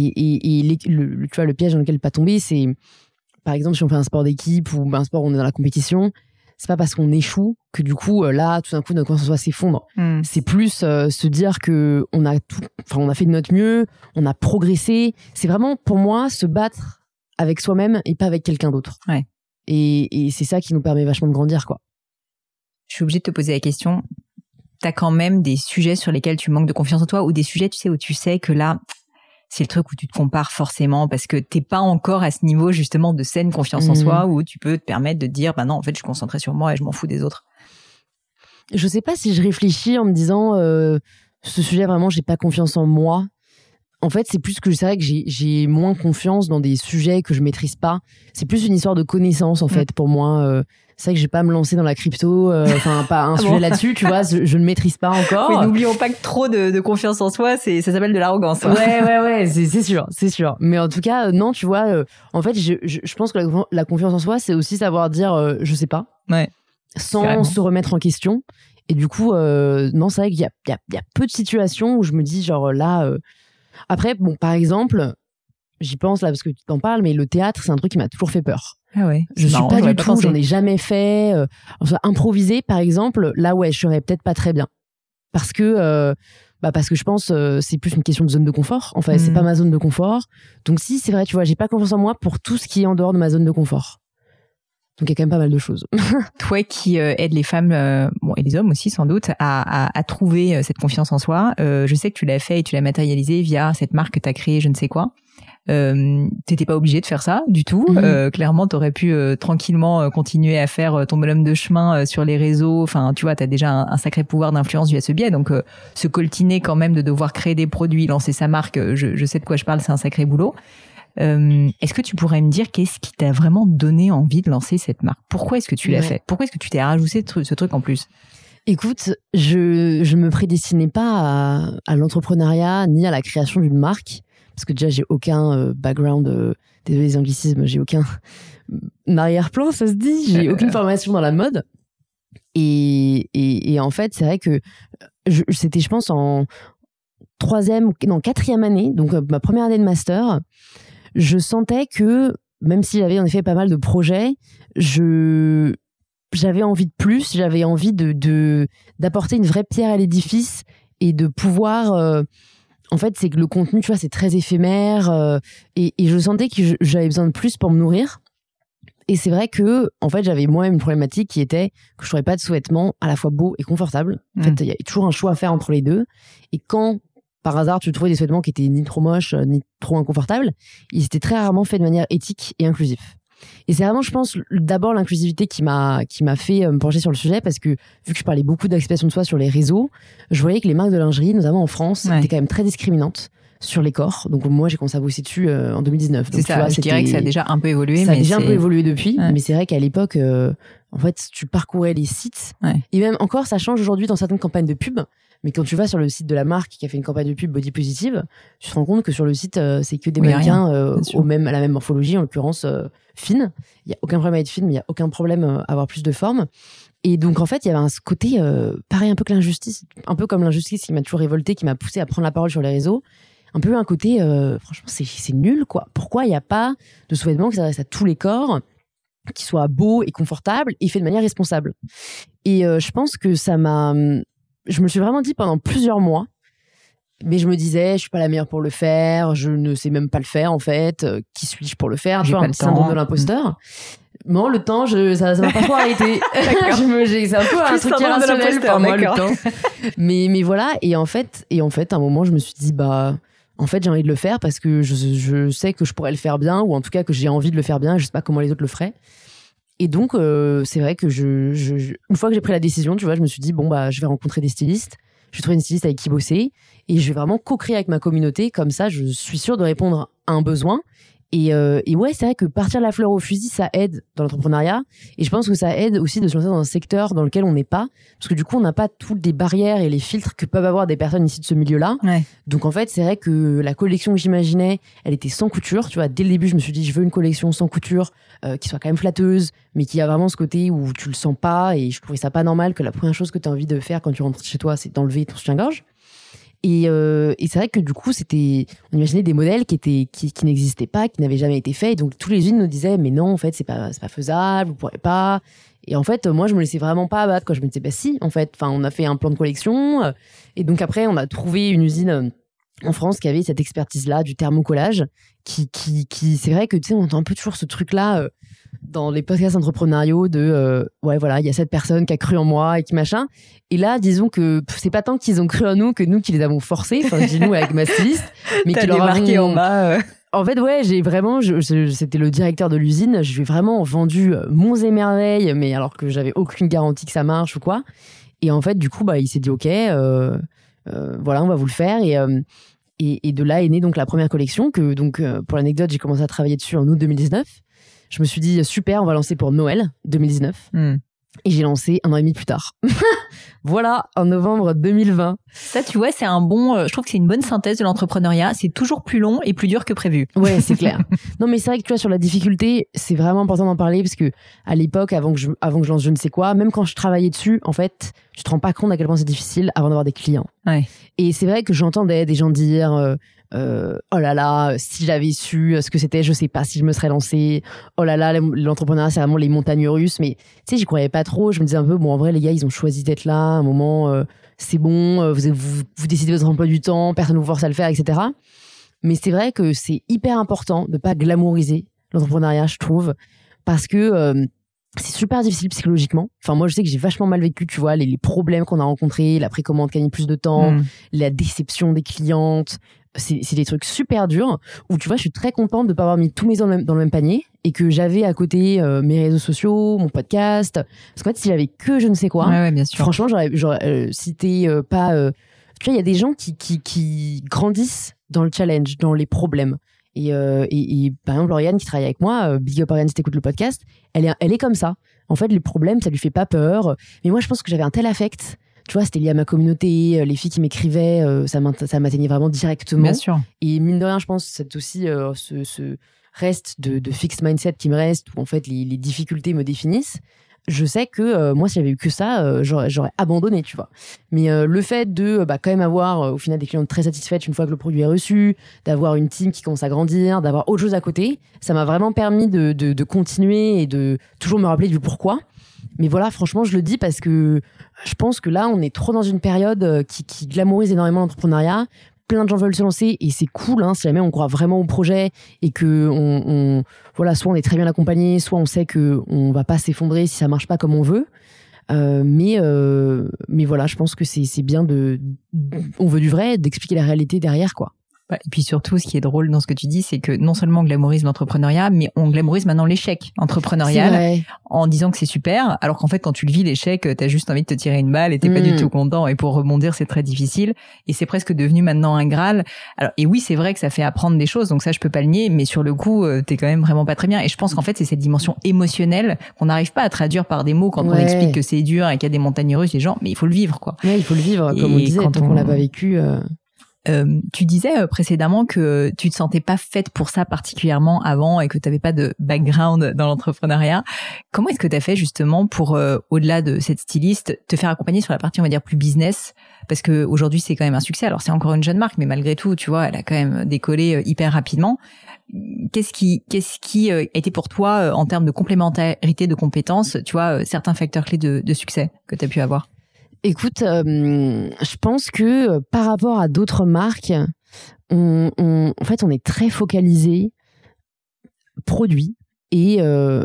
tu vois, le piège dans lequel pas tomber, c'est, par exemple, si on fait un sport d'équipe ou un sport où on est dans la compétition, c'est pas parce qu'on échoue que du coup là tout d'un coup notre confiance en soi s'effondre. C'est plus se dire que on a fait de notre mieux, on a progressé. C'est vraiment pour moi se battre avec soi-même et pas avec quelqu'un d'autre. Ouais. Et c'est ça qui nous permet vachement de grandir, quoi. Je suis obligée de te poser la question. T'as quand même des sujets sur lesquels tu manques de confiance en toi, ou des sujets, tu sais, où tu sais que là c'est le truc où tu te compares forcément parce que t'es pas encore à ce niveau justement de saine confiance en soi où tu peux te permettre de te dire non, en fait je suis concentrée sur moi et je m'en fous des autres. Je sais pas si je réfléchis en me disant ce sujet vraiment j'ai pas confiance en moi. En fait, c'est plus que c'est vrai que j'ai moins confiance dans des sujets que je maîtrise pas. C'est plus une histoire de connaissance en fait pour moi. C'est vrai que je vais pas me lancer dans la crypto, pas un sujet là-dessus, tu vois, je ne maîtrise pas encore. Oui, n'oublions pas que trop de confiance en soi, ça s'appelle de l'arrogance. Hein. Ouais, c'est sûr. Mais en tout cas, non, tu vois, en fait, je pense que la confiance en soi, c'est aussi savoir dire je sais pas, sans carrément se remettre en question. Et du coup, non, c'est vrai qu'il y a peu de situations où je me dis genre là. Après, bon, par exemple, j'y pense là parce que tu t'en parles, mais le théâtre, c'est un truc qui m'a toujours fait peur. Ah ouais. Je suis pas du tout, j'en ai jamais fait. Improviser, par exemple, là, ouais, je serais peut-être pas très bien. Parce que je pense c'est plus une question de zone de confort. En fait, c'est pas ma zone de confort. Donc si, c'est vrai, tu vois, j'ai pas confiance en moi pour tout ce qui est en dehors de ma zone de confort. Donc il y a quand même pas mal de choses. Toi qui aides les femmes, et les hommes aussi sans doute, à trouver cette confiance en soi, je sais que tu l'as fait et tu l'as matérialisé via cette marque que tu as créée, je ne sais quoi. T'étais pas obligée de faire ça du tout. Clairement, t'aurais pu tranquillement continuer à faire ton bonhomme de chemin sur les réseaux. Enfin, tu vois, t'as déjà un sacré pouvoir d'influence via ce biais. Donc, se coltiner quand même de devoir créer des produits, lancer sa marque, je sais de quoi je parle, c'est un sacré boulot. Est-ce que tu pourrais me dire qu'est-ce qui t'a vraiment donné envie de lancer cette marque? Pourquoi est-ce que tu l'as fait? Pourquoi est-ce que tu t'es rajouté ce truc en plus? Écoute, je me prédestinais pas à l'entrepreneuriat ni à la création d'une marque. Parce que déjà, j'ai aucun background, désolé les anglicismes, j'ai aucun arrière-plan, ça se dit, j'ai aucune formation dans la mode. Et en fait, c'est vrai que c'était, je pense, en quatrième année, donc ma première année de master, je sentais que, même si j'avais en effet pas mal de projets, j'avais envie de plus, j'avais envie d'apporter une vraie pierre à l'édifice et de pouvoir... En fait, c'est que le contenu, tu vois, c'est très éphémère et je sentais que j'avais besoin de plus pour me nourrir. Et c'est vrai que, en fait, j'avais moi-même une problématique qui était que je trouvais pas de sous-vêtements à la fois beaux et confortables. En fait, il y a toujours un choix à faire entre les deux. Et quand, par hasard, tu trouvais des sous-vêtements qui étaient ni trop moches, ni trop inconfortables, ils étaient très rarement faits de manière éthique et inclusive. Et c'est vraiment, je pense, d'abord l'inclusivité qui m'a fait me pencher sur le sujet parce que vu que je parlais beaucoup d'acceptation de soi sur les réseaux, je voyais que les marques de lingerie, notamment en France, étaient quand même très discriminantes sur les corps. Donc moi, j'ai commencé à bosser dessus en 2019. Donc, c'est ça, je dirais que ça a déjà un peu évolué. Ça a déjà un peu évolué depuis, mais c'est vrai qu'à l'époque, en fait, tu parcourais les sites. Et même encore, ça change aujourd'hui dans certaines campagnes de pub. Mais quand tu vas sur le site de la marque qui a fait une campagne de pub body positive, tu te rends compte que sur le site, c'est que des mannequins à la même morphologie, en l'occurrence fine. Il n'y a aucun problème à être fine, mais il n'y a aucun problème à avoir plus de forme. Et donc, en fait, il y avait ce côté, pareil, un peu que l'injustice, un peu comme l'injustice qui m'a toujours révolté, qui m'a poussé à prendre la parole sur les réseaux. Un peu un côté, franchement, c'est nul, quoi. Pourquoi il n'y a pas de sous-vêtements qui s'adressent à tous les corps, qui soient beaux et confortables et faits de manière responsable? Et je pense que je me suis vraiment dit pendant plusieurs mois, mais je me disais, je suis pas la meilleure pour le faire, je ne sais même pas le faire en fait, qui suis-je pour le faire? J'ai un syndrome de l'imposteur. Non, le temps, ça m'a pas trop arrêté. C'est un peu un truc irrationnel pour moi, le temps. Mais voilà, et en fait, à un moment, je me suis dit, en fait, j'ai envie de le faire parce que je sais que je pourrais le faire bien, ou en tout cas que j'ai envie de le faire bien, je sais pas comment les autres le feraient. Et donc, c'est vrai que une fois que j'ai pris la décision, tu vois, je me suis dit, je vais rencontrer des stylistes, je vais trouver une styliste avec qui bosser, et je vais vraiment co-créer avec ma communauté, comme ça, je suis sûre de répondre à un besoin. Et ouais, c'est vrai que partir de la fleur au fusil, ça aide dans l'entrepreneuriat. Et je pense que ça aide aussi de se lancer dans un secteur dans lequel on n'est pas. Parce que du coup, on n'a pas toutes les barrières et les filtres que peuvent avoir des personnes ici de ce milieu-là. Ouais. Donc en fait, c'est vrai que la collection que j'imaginais, elle était sans couture. Tu vois, dès le début, je me suis dit, je veux une collection sans couture, qui soit quand même flatteuse, mais qui a vraiment ce côté où tu le sens pas. Et je trouvais ça pas normal que la première chose que tu as envie de faire quand tu rentres chez toi, c'est d'enlever ton soutien-gorge. Et c'est vrai que du coup, on imaginait des modèles qui n'existaient pas, qui n'avaient jamais été faits. Et donc, tous les usines nous disaient, mais non, en fait, c'est pas faisable, vous pourrez pas. Et en fait, moi, je me laissais vraiment pas abattre, quoi. Je me disais, si, en fait, on a fait un plan de collection. Et donc après, on a trouvé une usine en France qui avait cette expertise-là du thermocollage, qui c'est vrai que, tu sais, on entend un peu toujours ce truc-là, dans les podcasts entrepreneuriaux de il y a cette personne qui a cru en moi et qui machin. Et là, disons que c'est pas tant qu'ils ont cru en nous que nous qui les avons forcés, enfin je dis nous avec ma styliste, mais qui leur marqué en bas. En fait, ouais, j'ai vraiment, c'était le directeur de l'usine, je lui ai vraiment vendu monts et merveilles, mais alors que j'avais aucune garantie que ça marche ou quoi. Et en fait, du coup, il s'est dit ok, voilà, on va vous le faire. Et de là est née donc la première collection que donc pour l'anecdote, j'ai commencé à travailler dessus en août 2019. Je me suis dit, super, on va lancer pour Noël 2019. Et j'ai lancé 1 an et demi plus tard. Voilà, en novembre 2020. Ça, tu vois, c'est je trouve que c'est une bonne synthèse de l'entrepreneuriat. C'est toujours plus long et plus dur que prévu. Ouais, c'est clair. Non, mais c'est vrai que tu vois, sur la difficulté, c'est vraiment important d'en parler parce que à l'époque, avant que je lance je ne sais quoi, même quand je travaillais dessus, en fait, tu te rends pas compte à quel point c'est difficile avant d'avoir des clients. Ouais. Et c'est vrai que j'entendais des gens dire, oh là là, si j'avais su ce que c'était, je sais pas si je me serais lancée. Oh là là, l'entrepreneuriat, c'est vraiment les montagnes russes. Mais tu sais, j'y croyais pas trop. Je me disais un peu, bon, en vrai, les gars, ils ont choisi d'être là. À un moment, c'est bon. Vous décidez votre emploi du temps. Personne ne vous force à le faire, etc. Mais c'est vrai que c'est hyper important de pas glamouriser l'entrepreneuriat, je trouve, parce que c'est super difficile psychologiquement. Enfin, moi, je sais que j'ai vachement mal vécu, tu vois, les problèmes qu'on a rencontrés, la précommande qui a mis plus de temps, la déception des clientes. C'est des trucs super durs où, tu vois, je suis très contente de pas avoir mis tous mes œufs dans le même panier et que j'avais à côté mes réseaux sociaux, mon podcast. Parce qu'en fait, si j'avais que je ne sais quoi, ouais, bien sûr. Franchement, j'aurais si t'es pas... tu vois, il y a des gens qui grandissent dans le challenge, dans les problèmes. Et par exemple, Lauriane qui travaille avec moi, Big Up Lauriane si t'écoutes le podcast, elle est comme ça. En fait, les problèmes, ça lui fait pas peur. Mais moi, je pense que j'avais un tel affect. Tu vois, c'était lié à ma communauté, les filles qui m'écrivaient, ça m'atteignait vraiment directement. Bien sûr. Et mine de rien, je pense que c'est aussi ce reste de fixed mindset qui me reste, où en fait, les difficultés me définissent. Je sais que moi, si j'avais eu que ça, j'aurais abandonné, tu vois. Mais le fait de quand même avoir au final des clientes très satisfaites une fois que le produit est reçu, d'avoir une team qui commence à grandir, d'avoir autre chose à côté, ça m'a vraiment permis de continuer et de toujours me rappeler du pourquoi. Mais voilà, franchement, je le dis parce que je pense que là, on est trop dans une période qui glamourise énormément l'entrepreneuriat. Plein de gens veulent se lancer et c'est cool, hein, si jamais on croit vraiment au projet et que voilà, soit on est très bien accompagné, soit on sait que on va pas s'effondrer si ça marche pas comme on veut. Mais voilà, je pense que c'est bien on veut du vrai, d'expliquer la réalité derrière, quoi. Et puis surtout, ce qui est drôle dans ce que tu dis, c'est que non seulement on glamourise l'entrepreneuriat, mais on glamourise maintenant l'échec entrepreneurial en disant que c'est super, alors qu'en fait, quand tu le vis, l'échec, t'as juste envie de te tirer une balle et t'es pas du tout content. Et pour rebondir, c'est très difficile. Et c'est presque devenu maintenant un Graal. Alors, et oui, c'est vrai que ça fait apprendre des choses, donc ça, je peux pas le nier, mais sur le coup, t'es quand même vraiment pas très bien. Et je pense qu'en fait, c'est cette dimension émotionnelle qu'on n'arrive pas à traduire par des mots quand on explique que c'est dur et qu'il y a des montagnes russes, les gens, mais il faut le vivre, quoi. Ouais, il faut le vivre, comme on disait, tant qu'on l'a pas vécu. Tu disais précédemment que tu te sentais pas faite pour ça particulièrement avant et que tu avais pas de background dans l'entrepreneuriat. Comment est-ce que tu as fait justement pour, au-delà de cette styliste, te faire accompagner sur la partie, on va dire, plus business? Parce que aujourd'hui, c'est quand même un succès. Alors, c'est encore une jeune marque, mais malgré tout, tu vois, elle a quand même décollé hyper rapidement. Qu'est-ce qui a été pour toi, en termes de complémentarité de compétences, tu vois, certains facteurs clés de succès que tu as pu avoir? Écoute, je pense que par rapport à d'autres marques, en fait, on est très focalisé produit et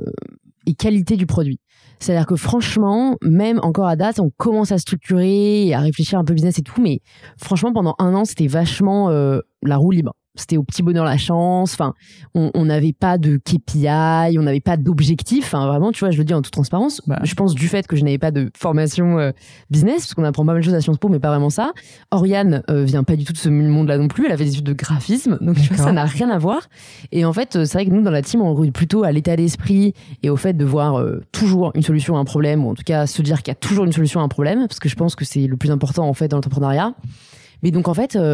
qualité du produit. C'est-à-dire que franchement, même encore à date, on commence à structurer et à réfléchir un peu business et tout, mais franchement, pendant 1 an, c'était vachement la roue libre. C'était au petit bonheur la chance. Enfin, on n'avait pas de KPI, on n'avait pas d'objectif. Enfin, vraiment, tu vois, je le dis en toute transparence. Je pense du fait que je n'avais pas de formation business, parce qu'on apprend pas mal de choses à Sciences Po, mais pas vraiment ça. Oriane vient pas du tout de ce monde-là non plus. Elle a fait des études de graphisme, donc tu vois, ça n'a rien à voir. Et en fait, c'est vrai que nous, dans la team, on roule plutôt à l'état d'esprit et au fait de voir toujours une solution à un problème, ou en tout cas se dire qu'il y a toujours une solution à un problème, parce que je pense que c'est le plus important en fait dans l'entrepreneuriat. Mais donc en fait,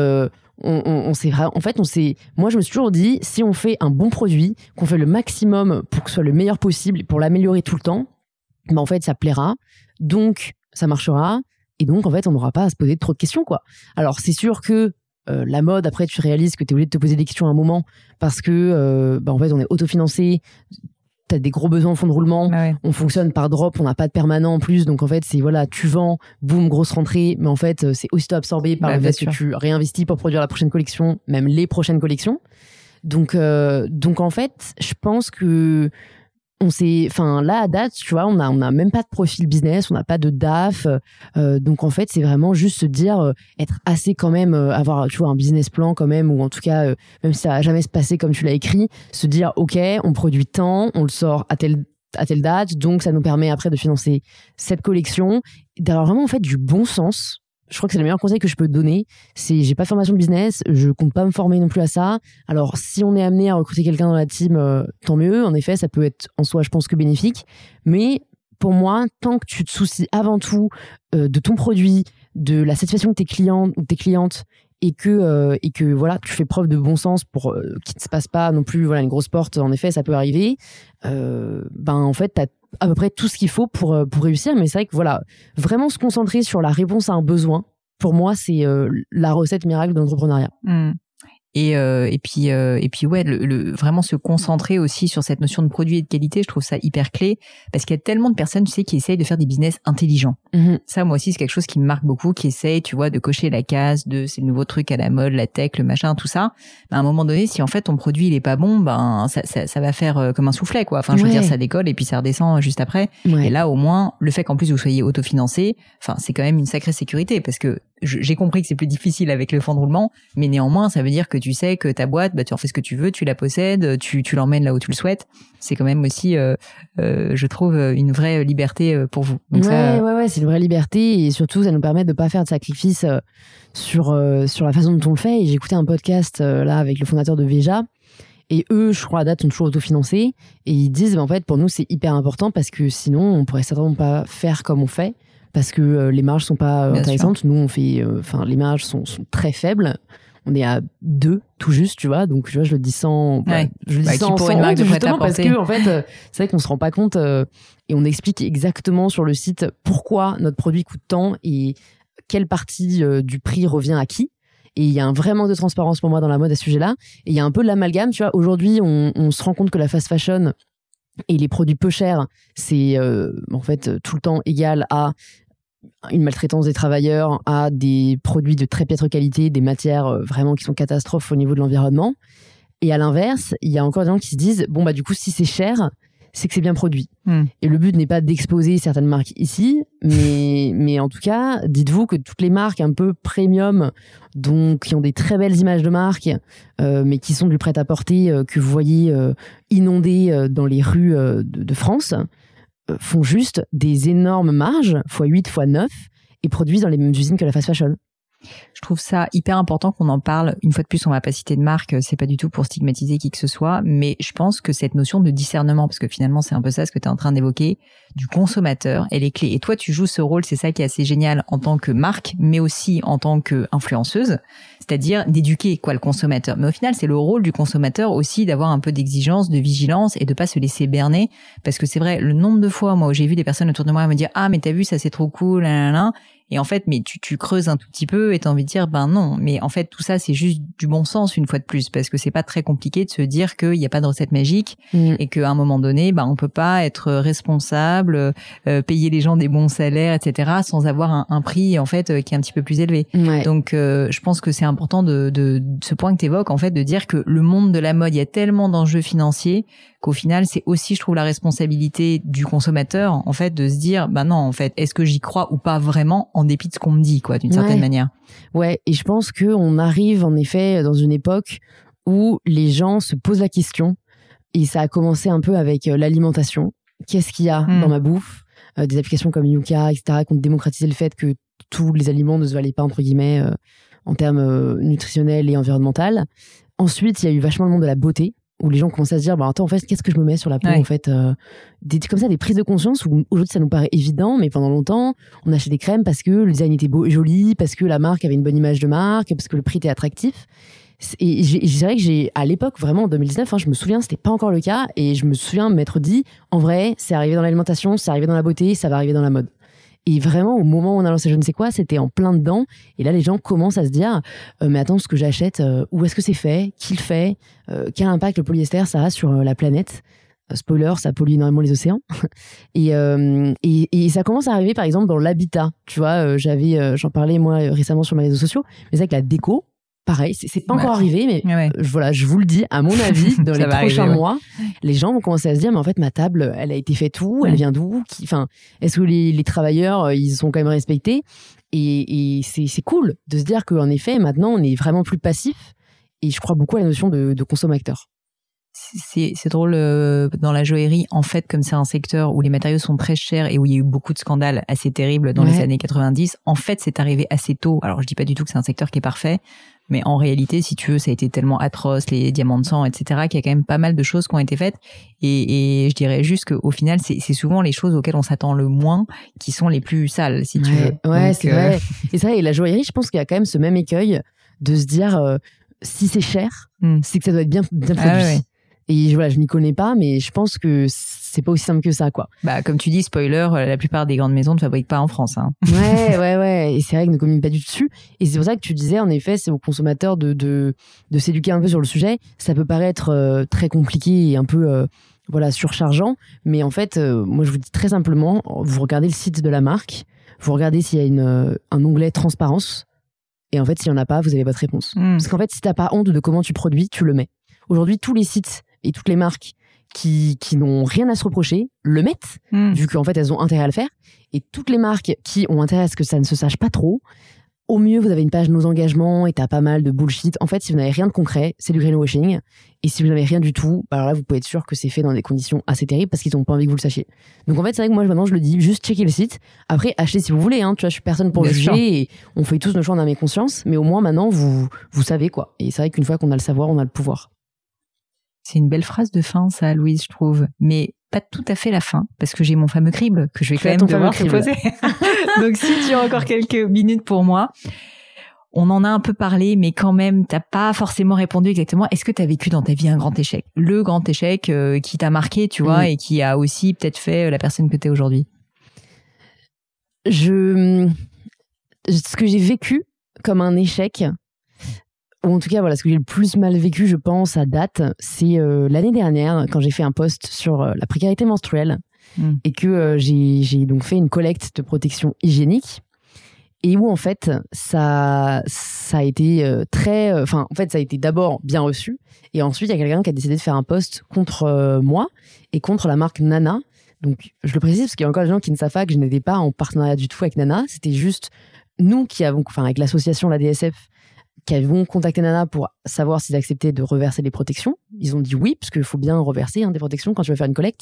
moi je me suis toujours dit, si on fait un bon produit, qu'on fait le maximum pour que ce soit le meilleur possible, pour l'améliorer tout le temps, en fait ça plaira, donc ça marchera, et donc en fait on n'aura pas à se poser trop de questions, quoi. Alors c'est sûr que la mode, après tu réalises que tu es obligé de te poser des questions à un moment, parce que en fait on est autofinancé, t'as des gros besoins en fonds de roulement, on fonctionne par drop, on n'a pas de permanent en plus, donc en fait c'est voilà, tu vends, boum, grosse rentrée, mais en fait c'est aussitôt absorbé par le fait que tu réinvestis pour produire la prochaine collection, même les prochaines collections. Donc en fait, je pense que là à date, tu vois, on a même pas de profil business, on n'a pas de DAF, donc en fait c'est vraiment juste se dire être assez quand même, avoir, tu vois, un business plan quand même, ou en tout cas même si ça va jamais se passer comme tu l'as écrit, se dire ok, on produit tant, on le sort à telle date, donc ça nous permet après de financer cette collection, d'avoir vraiment en fait du bon sens. Je crois que c'est le meilleur conseil que je peux te donner. J'ai pas de formation de business, je compte pas me former non plus à ça. Alors, si on est amené à recruter quelqu'un dans la team, tant mieux. En effet, ça peut être en soi, je pense, que bénéfique. Mais pour moi, tant que tu te soucies avant tout de ton produit, de la satisfaction de tes clients ou tes clientes, et que voilà, tu fais preuve de bon sens pour qu'il ne se passe pas non plus une grosse porte. En effet, ça peut arriver. En fait, t'as à peu près tout ce qu'il faut pour réussir, mais c'est vrai que voilà, vraiment se concentrer sur la réponse à un besoin, pour moi c'est la recette miracle de l'entrepreneuriat. Et puis ouais, vraiment se concentrer aussi sur cette notion de produit et de qualité, je trouve ça hyper clé, parce qu'il y a tellement de personnes, tu sais, qui essayent de faire des business intelligents. Ça, moi aussi, c'est quelque chose qui me marque beaucoup, qui essayent, tu vois, de cocher la case de ces nouveaux trucs à la mode, la tech, le machin, tout ça. À un moment donné, si en fait ton produit il est pas bon, ça va faire comme un soufflet, quoi. Enfin, je veux dire, ça décolle et puis ça redescend juste après. Et là, au moins, le fait qu'en plus vous soyez autofinancé, enfin, c'est quand même une sacrée sécurité, parce que j'ai compris que c'est plus difficile avec le fonds de roulement, mais néanmoins, ça veut dire que tu sais que ta boîte, tu en fais ce que tu veux, tu la possèdes, tu l'emmènes là où tu le souhaites. C'est quand même aussi, je trouve, une vraie liberté pour vous. Donc ouais, c'est une vraie liberté, et surtout, ça nous permet de pas faire de sacrifices sur la façon dont on le fait. Et j'ai écouté un podcast là avec le fondateur de Veja, et eux, je crois à date, sont toujours autofinancés, et ils disent, en fait, pour nous, c'est hyper important, parce que sinon, on pourrait certainement pas faire comme on fait. Parce que les marges sont pas intéressantes. Nous, on fait, les marges sont très faibles. On est à 2 tout juste, tu vois. Donc, tu vois, je le dis sans, je le dis sans une marque de justement parce que en fait, c'est vrai qu'on se rend pas compte et on explique exactement sur le site pourquoi notre produit coûte tant et quelle partie du prix revient à qui. Et il y a un vrai manque de transparence pour moi dans la mode à ce sujet-là. Et il y a un peu de l'amalgame, tu vois. Aujourd'hui, on se rend compte que la fast fashion et les produits peu chers, c'est en fait tout le temps égal à une maltraitance des travailleurs, à des produits de très piètre qualité, des matières vraiment qui sont catastrophes au niveau de l'environnement. Et à l'inverse, il y a encore des gens qui se disent du coup, si c'est cher, c'est que c'est bien produit. Et le but n'est pas d'exposer certaines marques ici, mais en tout cas, dites-vous que toutes les marques un peu premium, donc qui ont des très belles images de marque, mais qui sont du prêt-à-porter que vous voyez inondées dans les rues de France, font juste des énormes marges, x8, x9, et produisent dans les mêmes usines que la fast fashion. Je trouve ça hyper important qu'on en parle. Une fois de plus, on va pas citer de marque, c'est pas du tout pour stigmatiser qui que ce soit, mais je pense que cette notion de discernement, parce que finalement c'est un peu ça ce que tu es en train d'évoquer, du consommateur, elle est clé. Et toi, tu joues ce rôle, c'est ça qui est assez génial en tant que marque, mais aussi en tant qu'influenceuse, c'est-à-dire d'éduquer le consommateur. Mais au final, c'est le rôle du consommateur aussi d'avoir un peu d'exigence, de vigilance et de pas se laisser berner, parce que c'est vrai, le nombre de fois moi où j'ai vu des personnes autour de moi me dire ah mais t'as vu ça c'est trop cool, et en fait, mais tu creuses un tout petit peu et t'as envie de dire, non, mais en fait, tout ça, c'est juste du bon sens une fois de plus, parce que c'est pas très compliqué de se dire qu'il n'y a pas de recette magique et qu'à un moment donné, on peut pas être responsable, payer les gens des bons salaires, etc., sans avoir un prix, en fait, qui est un petit peu plus élevé. Ouais. Donc, je pense que c'est important de ce point que t'évoques, en fait, de dire que le monde de la mode, il y a tellement d'enjeux financiers qu'au final, c'est aussi, je trouve, la responsabilité du consommateur, en fait, de se dire, non, en fait, est-ce que j'y crois ou pas vraiment, en dépit de ce qu'on me dit, quoi, d'une certaine manière. Ouais, et je pense qu'on arrive, en effet, dans une époque où les gens se posent la question, et ça a commencé un peu avec l'alimentation. Qu'est-ce qu'il y a dans ma bouffe? Des applications comme Yuka, etc., qui ont démocratisé le fait que tous les aliments ne se valaient pas, entre guillemets, en termes nutritionnels et environnementaux. Ensuite, il y a eu vachement le monde de la beauté, où les gens commencent à se dire attends, en fait, qu'est-ce que je me mets sur la peau, en fait, comme ça, des prises de conscience où aujourd'hui ça nous paraît évident, mais pendant longtemps on achetait des crèmes parce que le design était beau et joli, parce que la marque avait une bonne image de marque, parce que le prix était attractif. Et je dirais que à l'époque, vraiment en 2019, je me souviens, c'était pas encore le cas, et je me souviens m'être dit, en vrai, c'est arrivé dans l'alimentation, c'est arrivé dans la beauté, ça va arriver dans la mode. Et vraiment, au moment où on a lancé je ne sais quoi, c'était en plein dedans. Et là, les gens commencent à se dire, mais attends, ce que j'achète, où est-ce que c'est fait? Qui le fait? Quel impact le polyester ça a sur la planète? Spoiler, ça pollue énormément les océans. et ça commence à arriver, par exemple, dans l'habitat. Tu vois, j'en parlais moi récemment sur mes réseaux sociaux, mais c'est avec la déco. Pareil, c'est pas encore arrivé, mais voilà, je vous le dis, à mon avis, dans les prochains mois, les gens vont commencer à se dire, mais en fait, ma table, elle a été faite où? Elle vient d'où? Est-ce que les travailleurs, ils sont quand même respectés? Et c'est cool de se dire qu'en effet, maintenant, on est vraiment plus passif. Et je crois beaucoup à la notion de consommateur. C'est drôle, dans la joaillerie, en fait, comme c'est un secteur où les matériaux sont très chers et où il y a eu beaucoup de scandales assez terribles dans les années 90, en fait, c'est arrivé assez tôt. Alors, je dis pas du tout que c'est un secteur qui est parfait, mais en réalité, si tu veux, ça a été tellement atroce, les diamants de sang, etc., qu'il y a quand même pas mal de choses qui ont été faites. Et je dirais juste qu'au final, c'est souvent les choses auxquelles on s'attend le moins qui sont les plus sales, si tu veux. Ouais, donc, c'est vrai. Et ça, et la joaillerie, je pense qu'il y a quand même ce même écueil de se dire, si c'est cher, c'est que ça doit être bien produit. Et voilà, je m'y connais pas, mais je pense que c'est pas aussi simple que ça, quoi. Bah, comme tu dis, spoiler, la plupart des grandes maisons ne fabriquent pas en France, hein. Ouais. Et c'est vrai qu'ils ne communiquent pas du tout dessus. Et c'est pour ça que tu disais, en effet, c'est aux consommateurs de s'éduquer un peu sur le sujet. Ça peut paraître très compliqué et un peu, surchargeant. Mais en fait, moi, je vous dis très simplement, vous regardez le site de la marque, vous regardez s'il y a un onglet transparence. Et en fait, s'il n'y en a pas, vous avez votre réponse. Parce qu'en fait, si t'as pas honte de comment tu produis, tu le mets. Aujourd'hui, tous les sites et toutes les marques qui n'ont rien à se reprocher le mettent, vu qu'en fait, elles ont intérêt à le faire. Et toutes les marques qui ont intérêt à ce que ça ne se sache pas trop, au mieux, vous avez une page nos engagements et t'as pas mal de bullshit. En fait, si vous n'avez rien de concret, c'est du greenwashing. Et si vous n'avez rien du tout, bah alors là, vous pouvez être sûr que c'est fait dans des conditions assez terribles parce qu'ils n'ont pas envie que vous le sachiez. Donc en fait, c'est vrai que moi, maintenant, je le dis, juste checker le site. Après, achetez si vous voulez, hein. Tu vois, je suis personne pour juger et on fait tous nos choix en âme et conscience. Mais au moins, maintenant, vous savez quoi. Et c'est vrai qu'une fois qu'on a le savoir, on a le pouvoir. C'est une belle phrase de fin, ça, Louise, je trouve. Mais pas tout à fait la fin, parce que j'ai mon fameux crible que je vais quand même devoir te poser. Donc, si tu as encore quelques minutes pour moi, on en a un peu parlé, mais quand même, t'as pas forcément répondu exactement. Est-ce que t'as vécu dans ta vie un grand échec? Le grand échec qui t'a marqué, tu vois, et qui a aussi peut-être fait la personne que t'es aujourd'hui? Ce que j'ai vécu comme un échec, ou en tout cas, voilà, ce que j'ai le plus mal vécu, je pense, à date, c'est l'année dernière, quand j'ai fait un post sur la précarité menstruelle et que j'ai donc fait une collecte de protection hygiénique et où, en fait, ça a été en fait, ça a été d'abord bien reçu et ensuite, il y a quelqu'un qui a décidé de faire un post contre moi et contre la marque Nana. Donc, je le précise parce qu'il y a encore des gens qui ne savent pas que je n'étais pas en partenariat du tout avec Nana. C'était juste nous qui avons, avec l'association, la DSF, qui avons contacté Nana pour savoir s'ils acceptaient de reverser les protections. Ils ont dit oui, parce qu'il faut bien reverser des protections quand tu vas faire une collecte.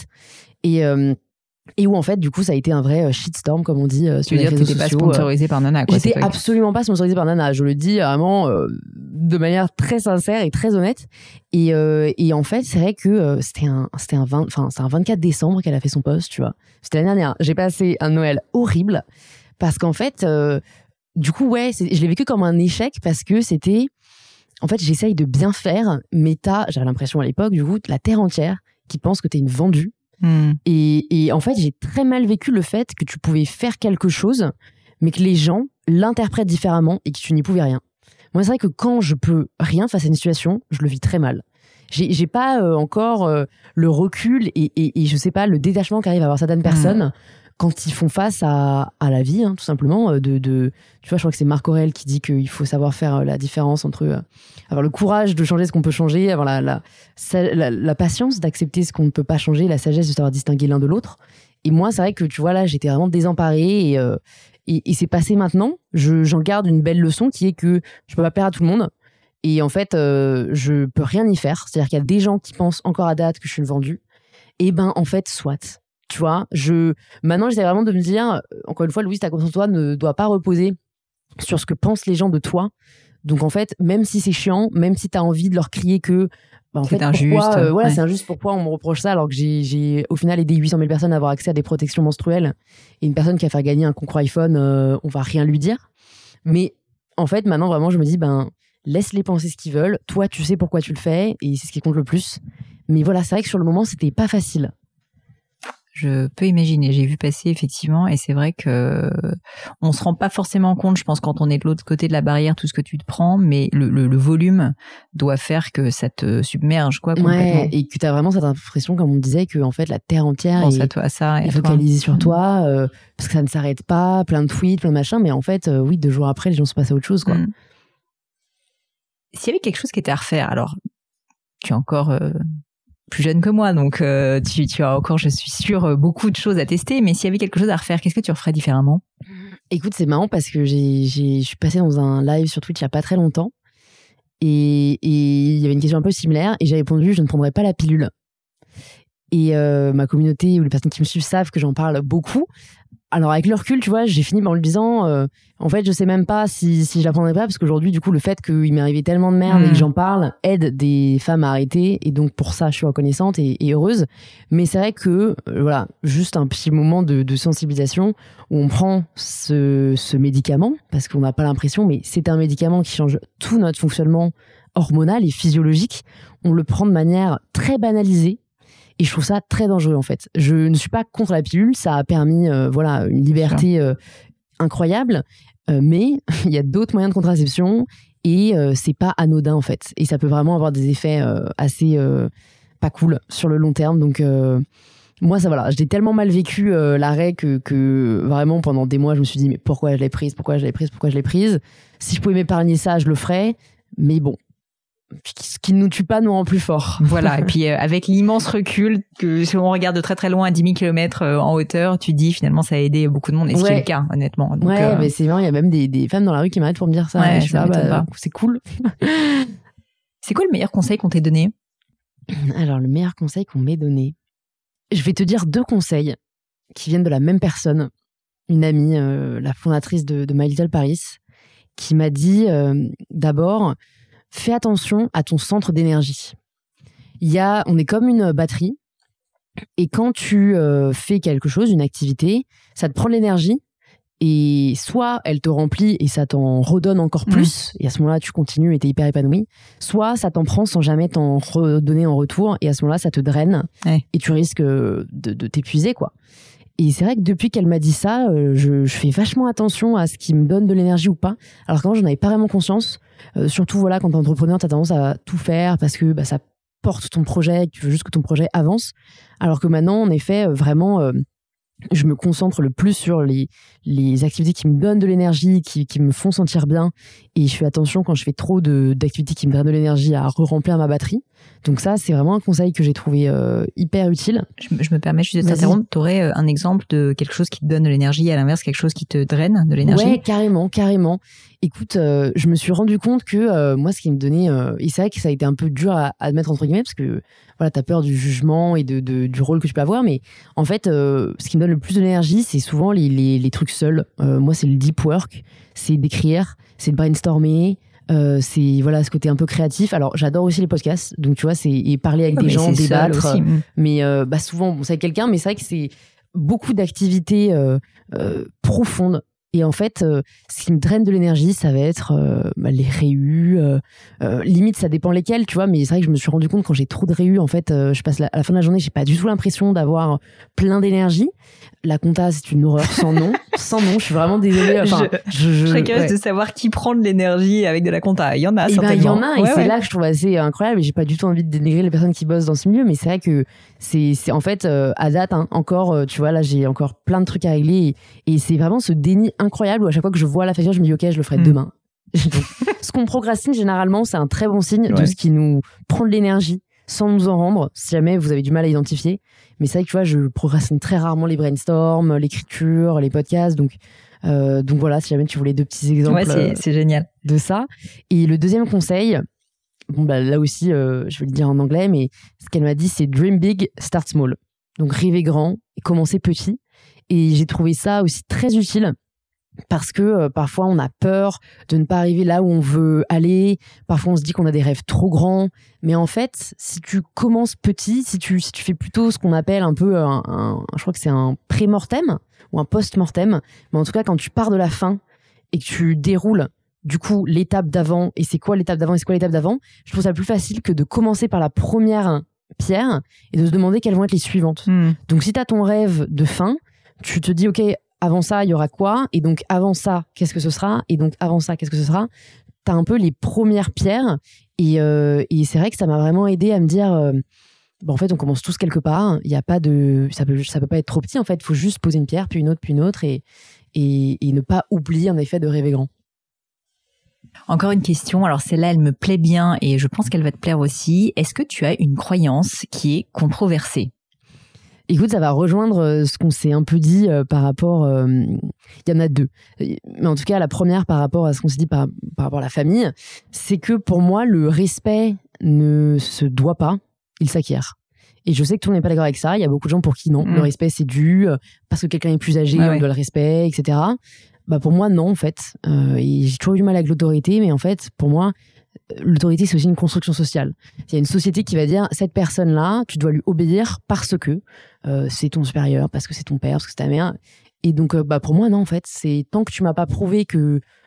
Et où, en fait, du coup, ça a été un vrai shitstorm, comme on dit, sur les réseaux sociaux. Tu veux dire que t'étais pas sponsorisé par Nana, quoi. J'étais absolument pas sponsorisé par Nana. Je le dis vraiment de manière très sincère et très honnête. Et en fait, c'est vrai que c'était un 24 décembre qu'elle a fait son post, tu vois. C'était l'année dernière. J'ai passé un Noël horrible parce qu'en fait... du coup, je l'ai vécu comme un échec parce que c'était... En fait, j'essaye de bien faire, mais j'avais l'impression à l'époque, du coup, la terre entière qui pense que t'es une vendue. Et en fait, j'ai très mal vécu le fait que tu pouvais faire quelque chose, mais que les gens l'interprètent différemment et que tu n'y pouvais rien. Moi, c'est vrai que quand je peux rien face à une situation, je le vis très mal. J'ai pas encore le recul et je sais pas, le détachement qu'arrive à avoir certaines personnes quand ils font face à la vie, tout simplement. Tu vois, je crois que c'est Marc Aurèle qui dit qu'il faut savoir faire la différence entre avoir le courage de changer ce qu'on peut changer, avoir la patience d'accepter ce qu'on ne peut pas changer, la sagesse de savoir distinguer l'un de l'autre. Et moi, c'est vrai que, tu vois, là, j'étais vraiment désemparée et c'est passé maintenant. J'en garde une belle leçon qui est que je peux pas plaire à tout le monde. Et en fait, je peux rien y faire. C'est-à-dire qu'il y a des gens qui pensent encore à date que je suis une vendue. Et ben, en fait, soit. Tu vois, maintenant, j'essaie vraiment de me dire, encore une fois, Louise, ta confiance en toi ne doit pas reposer sur ce que pensent les gens de toi. Donc, en fait, même si c'est chiant, même si t'as envie de leur crier que, en fait, injuste. C'est injuste, pourquoi on me reproche ça alors que j'ai au final aidé 800 000 personnes à avoir accès à des protections menstruelles et une personne qui a fait gagner un concours iPhone, on va rien lui dire. Mais en fait, maintenant, vraiment, je me dis, laisse-les penser ce qu'ils veulent. Toi, tu sais pourquoi tu le fais et c'est ce qui compte le plus. Mais voilà, c'est vrai que sur le moment, c'était pas facile. Je peux imaginer, j'ai vu passer effectivement, et c'est vrai que on se rend pas forcément compte, je pense, quand on est de l'autre côté de la barrière, tout ce que tu te prends, mais le volume doit faire que ça te submerge, quoi, complètement. Ouais, et que t'as vraiment cette impression, comme on disait, que en fait la terre entière est focalisée sur toi, parce que ça ne s'arrête pas, plein de tweets, plein de machins, mais en fait, 2 jours après, les gens se passent à autre chose, quoi. S'il y avait quelque chose qui était à refaire, alors tu es encore plus jeune que moi, donc tu as encore, je suis sûre, beaucoup de choses à tester, mais s'il y avait quelque chose à refaire, qu'est-ce que tu referais différemment? Écoute, c'est marrant parce que je suis passée dans un live sur Twitch il y a pas très longtemps et il y avait une question un peu similaire et j'ai répondu je ne prendrai pas la pilule. Et ma communauté ou les personnes qui me suivent savent que j'en parle beaucoup. Alors avec le recul, tu vois, j'ai fini en lui disant en fait, je sais même pas si je la prendrais pas parce qu'aujourd'hui, du coup, le fait qu'il m'est arrivé tellement de merde et que j'en parle aide des femmes à arrêter et donc pour ça, je suis reconnaissante et heureuse. Mais c'est vrai que voilà, juste un petit moment de sensibilisation où on prend ce médicament parce qu'on n'a pas l'impression, mais c'est un médicament qui change tout notre fonctionnement hormonal et physiologique, on le prend de manière très banalisée. Et je trouve ça très dangereux, en fait. Je ne suis pas contre la pilule. Ça a permis une liberté incroyable. Mais il y a d'autres moyens de contraception et c'est pas anodin, en fait. Et ça peut vraiment avoir des effets assez pas cool sur le long terme. Donc, moi, ça, voilà, j'ai tellement mal vécu l'arrêt que vraiment, pendant des mois, je me suis dit, mais pourquoi je l'ai prise ? Si je pouvais m'épargner ça, je le ferais. Mais bon. Ce qui ne nous tue pas nous rend plus forts. Voilà, et puis avec l'immense recul que si on regarde de très très loin à 10 000 km en hauteur, tu dis finalement ça a aidé beaucoup de monde, et ce qui est le cas honnêtement. Donc, mais c'est vrai, il y a même des femmes dans la rue qui m'arrêtent pour me dire ça. Ouais, je ça m'étonne pas. C'est cool. C'est quoi le meilleur conseil qu'on t'ait donné ? Alors le meilleur conseil qu'on m'ait donné, je vais te dire 2 conseils qui viennent de la même personne, une amie, la fondatrice de My Little Paris, qui m'a dit d'abord, fais attention à ton centre d'énergie. On est comme une batterie, et quand tu fais quelque chose, une activité, ça te prend de l'énergie, et soit elle te remplit et ça t'en redonne encore plus, et à ce moment-là, tu continues et t'es hyper épanoui, soit ça t'en prend sans jamais t'en redonner en retour, et à ce moment-là, ça te draine, et tu risques de t'épuiser, quoi. Et c'est vrai que depuis qu'elle m'a dit ça, je fais vachement attention à ce qui me donne de l'énergie ou pas. Alors qu'avant, j'en avais pas vraiment conscience. Surtout, voilà, quand t'es entrepreneur, t'as tendance à tout faire parce que ça porte ton projet, que tu veux juste que ton projet avance. Alors que maintenant, en effet, vraiment, je me concentre le plus sur les activités qui me donnent de l'énergie, qui me font sentir bien. Et je fais attention quand je fais trop d'activités qui me donnent de l'énergie à remplir ma batterie. Donc ça, c'est vraiment un conseil que j'ai trouvé hyper utile. Je me permets juste de t'interrompre. T'aurais un exemple de quelque chose qui te donne de l'énergie et à l'inverse, quelque chose qui te draine de l'énergie ? Ouais, carrément. Écoute, je me suis rendu compte que moi, ce qui me donnait... et c'est vrai que ça a été un peu dur à admettre, entre guillemets, parce que voilà, t'as peur du jugement et du rôle que tu peux avoir. Mais en fait, ce qui me donne le plus de l'énergie, c'est souvent les trucs seuls. Moi, c'est le deep work, c'est d'écrire, c'est de brainstormer, c'est voilà ce côté un peu créatif. Alors j'adore aussi les podcasts, donc tu vois, et parler avec des gens, débattre, mais souvent c'est avec quelqu'un, mais c'est vrai que c'est beaucoup d'activités profondes. Et en fait, ce qui me draine de l'énergie, ça va être les réus. Limite, ça dépend lesquels, tu vois. Mais c'est vrai que je me suis rendu compte quand j'ai trop de réus, en fait, je passe à la fin de la journée, j'ai pas du tout l'impression d'avoir plein d'énergie. La compta, c'est une horreur sans nom. Sans nom, je suis vraiment désolée. Enfin, je serais curieuse de savoir qui prend de l'énergie avec de la compta. Il y en a certainement. Il y en a, et c'est là que je trouve assez incroyable. Et j'ai pas du tout envie de dénigrer les personnes qui bossent dans ce milieu, mais c'est vrai que c'est en fait à date encore, tu vois, là j'ai encore plein de trucs à régler, et c'est vraiment ce déni incroyable où à chaque fois que je vois la facture, je me dis ok, je le ferai demain. Donc, ce qu'on procrastine généralement, c'est un très bon signe de ce qui nous prend de l'énergie sans nous en rendre, si jamais vous avez du mal à identifier. Mais c'est vrai que tu vois, je procrastine très rarement les brainstorms, l'écriture, les podcasts. Donc voilà, si jamais tu voulais 2 petits exemples, c'est génial de ça. Et le deuxième conseil, là aussi, je vais le dire en anglais, mais ce qu'elle m'a dit, c'est dream big, start small. Donc rêver grand et commencer petit. Et j'ai trouvé ça aussi très utile. Parce que parfois on a peur de ne pas arriver là où on veut aller, parfois on se dit qu'on a des rêves trop grands, mais en fait si tu commences petit, si tu fais plutôt ce qu'on appelle un peu je crois que c'est un pré-mortem ou un post-mortem, mais en tout cas quand tu pars de la fin et que tu déroules du coup l'étape d'avant, et c'est quoi l'étape d'avant et c'est quoi l'étape d'avant, je trouve ça plus facile que de commencer par la première pierre et de se demander quelles vont être les suivantes. Donc si t'as ton rêve de fin, tu te dis ok, avant ça, il y aura quoi ? Et donc, avant ça, qu'est-ce que ce sera ? Et donc, avant ça, qu'est-ce que ce sera ? T'as un peu les premières pierres. Et c'est vrai que ça m'a vraiment aidé à me dire, en fait, on commence tous quelque part. Il y a pas ça peut pas être trop petit, en fait. Il faut juste poser une pierre, puis une autre, et ne pas oublier, en effet, de rêver grand. Encore une question. Alors, celle-là, elle me plaît bien et je pense qu'elle va te plaire aussi. Est-ce que tu as une croyance qui est controversée ? Écoute, ça va rejoindre ce qu'on s'est un peu dit par rapport... il y en a 2. Mais en tout cas, la première par rapport à ce qu'on s'est dit par rapport à la famille, c'est que pour moi, le respect ne se doit pas, il s'acquiert. Et je sais que tout le monde n'est pas d'accord avec ça. Il y a beaucoup de gens pour qui non. Le respect, c'est dû parce que quelqu'un est plus âgé, on doit le respect, etc. Pour moi, non, en fait. Et j'ai toujours eu du mal avec l'autorité, mais en fait, pour moi... L'autorité, c'est aussi une construction sociale. Il y a une société qui va dire, cette personne-là, tu dois lui obéir parce que c'est ton supérieur, parce que c'est ton père, parce que c'est ta mère. Et donc, pour moi, non, en fait, c'est tant que tu m'as pas prouvé que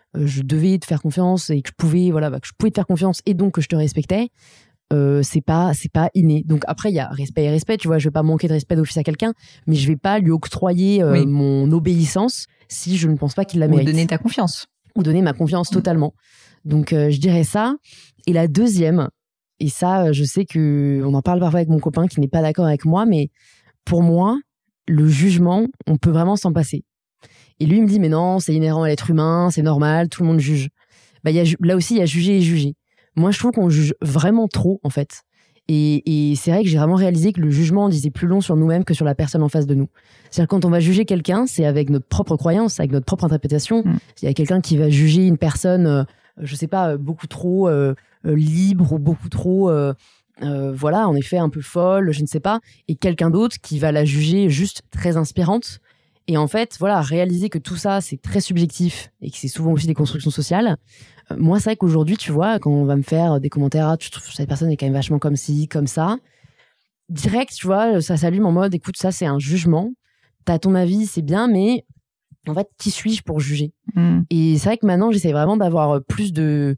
je devais te faire confiance et que je pouvais te faire confiance et donc que je te respectais, c'est pas inné. Donc après il y a respect et respect, tu vois, je vais pas manquer de respect d'office à quelqu'un, mais je vais pas lui octroyer mon obéissance si je ne pense pas qu'il la mérite. Ou donner ta confiance. Ou donner ma confiance totalement. Donc je dirais ça. Et la deuxième, et ça je sais que on en parle parfois avec mon copain qui n'est pas d'accord avec moi, mais pour moi le jugement, on peut vraiment s'en passer. Et lui il me dit mais non, c'est inhérent à l'être humain, c'est normal, tout le monde juge. Là aussi il y a juger et juger. Moi, je trouve qu'on juge vraiment trop, en fait. Et c'est vrai que j'ai vraiment réalisé que le jugement en disait plus long sur nous-mêmes que sur la personne en face de nous. C'est-à-dire quand on va juger quelqu'un, c'est avec notre propre croyance, avec notre propre interprétation. Il y a quelqu'un qui va juger une personne, je sais pas, beaucoup trop libre ou beaucoup trop, voilà, en effet, un peu folle, je ne sais pas. Et quelqu'un d'autre qui va la juger juste très inspirante. Et en fait, voilà, réaliser que tout ça, c'est très subjectif et que c'est souvent aussi des constructions sociales. Moi, c'est vrai qu'aujourd'hui, tu vois, quand on va me faire des commentaires, tu trouves que cette personne est quand même vachement comme ci, comme ça. Direct, tu vois, ça s'allume en mode, écoute, ça, c'est un jugement. T'as ton avis, c'est bien, mais en fait, qui suis-je pour juger ? Et c'est vrai que maintenant, j'essaie vraiment d'avoir plus de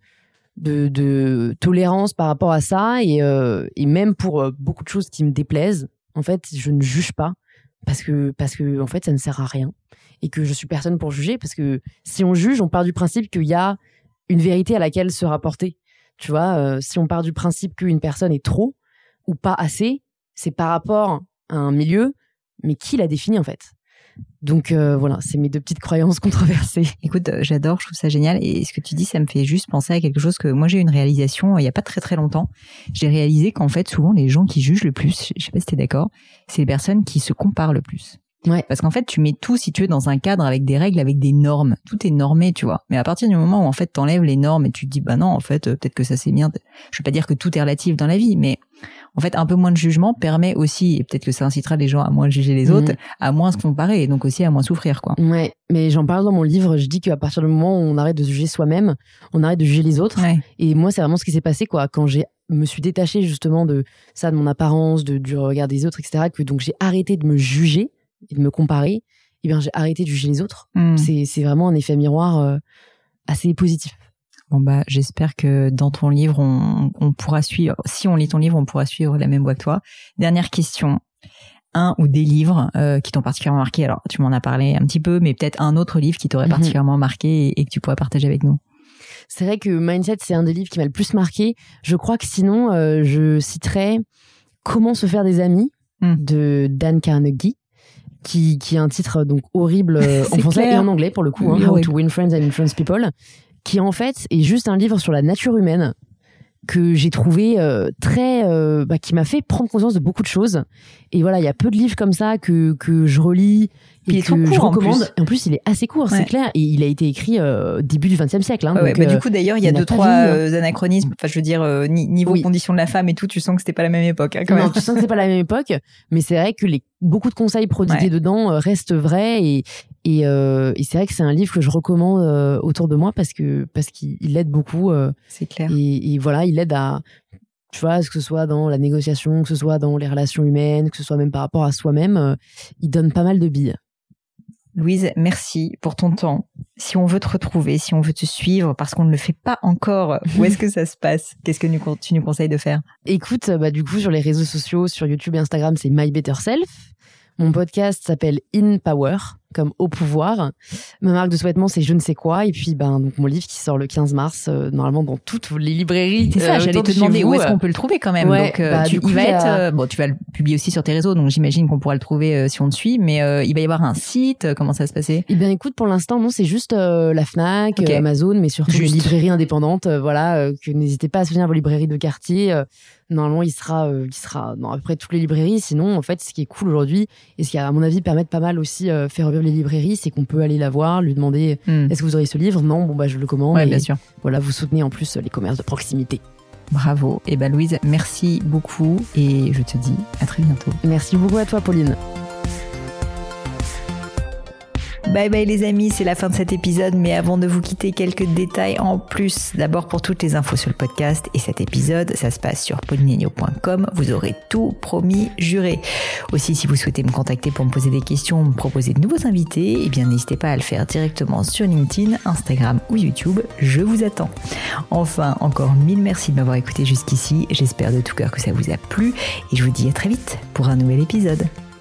tolérance par rapport à ça et même pour beaucoup de choses qui me déplaisent. En fait, je ne juge pas. Parce que en fait ça ne sert à rien et que je suis personne pour juger, parce que si on juge, on part du principe qu'il y a une vérité à laquelle se rapporter, tu vois. Si on part du principe qu'une personne est trop ou pas assez, c'est par rapport à un milieu, mais qui l'a défini en fait. Donc voilà, c'est mes deux petites croyances controversées. Écoute, j'adore, je trouve ça génial, et ce que tu dis, ça me fait juste penser à quelque chose que moi j'ai eu une réalisation il y a pas très très longtemps. J'ai réalisé qu'en fait souvent les gens qui jugent le plus, je sais pas si t'es d'accord, c'est les personnes qui se comparent le plus. Ouais. Parce qu'en fait, tu mets tout, si tu veux, dans un cadre avec des règles, avec des normes. Tout est normé, tu vois. Mais à partir du moment où, en fait, t'enlèves les normes et tu te dis, bah non, en fait, peut-être que ça c'est bien. Je veux pas dire que tout est relatif dans la vie, mais en fait, un peu moins de jugement permet aussi, et peut-être que ça incitera les gens à moins juger les autres, à moins se comparer, et donc aussi à moins souffrir, quoi. Ouais. Mais j'en parle dans mon livre, je dis qu'à partir du moment où on arrête de juger soi-même, on arrête de juger les autres. Ouais. Et moi, c'est vraiment ce qui s'est passé, quoi. Quand me suis détachée, justement, de ça, de mon apparence, du regard des autres, etc., que donc j'ai arrêté de me juger et de me comparer, et bien j'ai arrêté de juger les autres. C'est vraiment un effet miroir assez positif. Bon bah j'espère que dans ton livre on pourra suivre, si on lit ton livre, on pourra suivre la même voie que toi. Dernière question, un ou des livres qui t'ont particulièrement marqué. Alors tu m'en as parlé un petit peu, mais peut-être un autre livre qui t'aurait particulièrement marqué et que tu pourrais partager avec nous. C'est vrai que Mindset, c'est un des livres qui m'a le plus marqué. Je crois que sinon je citerais Comment se faire des amis de Dan Carnegie, qui est un titre donc horrible en français et en anglais pour le coup, How to Win Friends and Influence People, qui en fait est juste un livre sur la nature humaine que j'ai trouvé qui m'a fait prendre conscience de beaucoup de choses. Et voilà, il y a peu de livres comme ça que je relis et que je recommande. En plus, il est assez court, c'est clair, et il a été écrit début du XXe siècle. Donc, du coup, d'ailleurs, il y a 2-3 anachronismes. Enfin, je veux dire, niveau conditions de la femme et tout, tu sens que c'était pas la même époque. Quand même. Non, tu sens que c'est pas la même époque, mais c'est vrai que beaucoup de conseils prodigués dedans restent vrais, et c'est vrai que c'est un livre que je recommande autour de moi parce qu'il aide beaucoup. C'est clair. Et voilà, il aide à, tu vois, que ce soit dans la négociation, que ce soit dans les relations humaines, que ce soit même par rapport à soi-même, il donne pas mal de billes. Louise, merci pour ton temps. Si on veut te retrouver, si on veut te suivre, parce qu'on ne le fait pas encore, où est-ce que ça se passe ? Qu'est-ce que tu nous conseilles de faire ? Écoute, du coup, sur les réseaux sociaux, sur YouTube et Instagram, c'est My Better Self. Mon podcast s'appelle In Power, comme au pouvoir. Ma marque de sous-vêtements, c'est Je ne sais quoi. Et puis, donc, mon livre qui sort le 15 mars, normalement dans toutes les librairies. C'est ça, j'allais te demander où est-ce qu'on peut le trouver quand même. Ouais, donc, il va être, tu vas le publier aussi sur tes réseaux, donc j'imagine qu'on pourra le trouver si on te suit, mais il va y avoir un site, comment ça va se passer ? Eh bien, écoute, pour l'instant, non, c'est juste la Fnac, Amazon, mais surtout les librairies indépendantes, que n'hésitez pas à soutenir vos librairies de quartier. Normalement, il sera dans à peu près toutes les librairies. Sinon, en fait, ce qui est cool aujourd'hui, et ce qui, à mon avis, permet de pas mal aussi faire revivre les librairies, c'est qu'on peut aller la voir, lui demander est-ce que vous aurez ce livre ? Non, je le commande. Ouais, bien sûr. Voilà, vous soutenez en plus les commerces de proximité. Bravo. Et Louise, merci beaucoup et je te dis à très bientôt. Merci beaucoup à toi, Pauline. Bye bye les amis, c'est la fin de cet épisode, mais avant de vous quitter, quelques détails en plus. D'abord pour toutes les infos sur le podcast et cet épisode, ça se passe sur paulinegno.com, vous aurez tout promis, juré. Aussi, si vous souhaitez me contacter pour me poser des questions, me proposer de nouveaux invités, eh bien n'hésitez pas à le faire directement sur LinkedIn, Instagram ou YouTube, je vous attends. Enfin, encore 1000 merci de m'avoir écouté jusqu'ici, j'espère de tout cœur que ça vous a plu et je vous dis à très vite pour un nouvel épisode.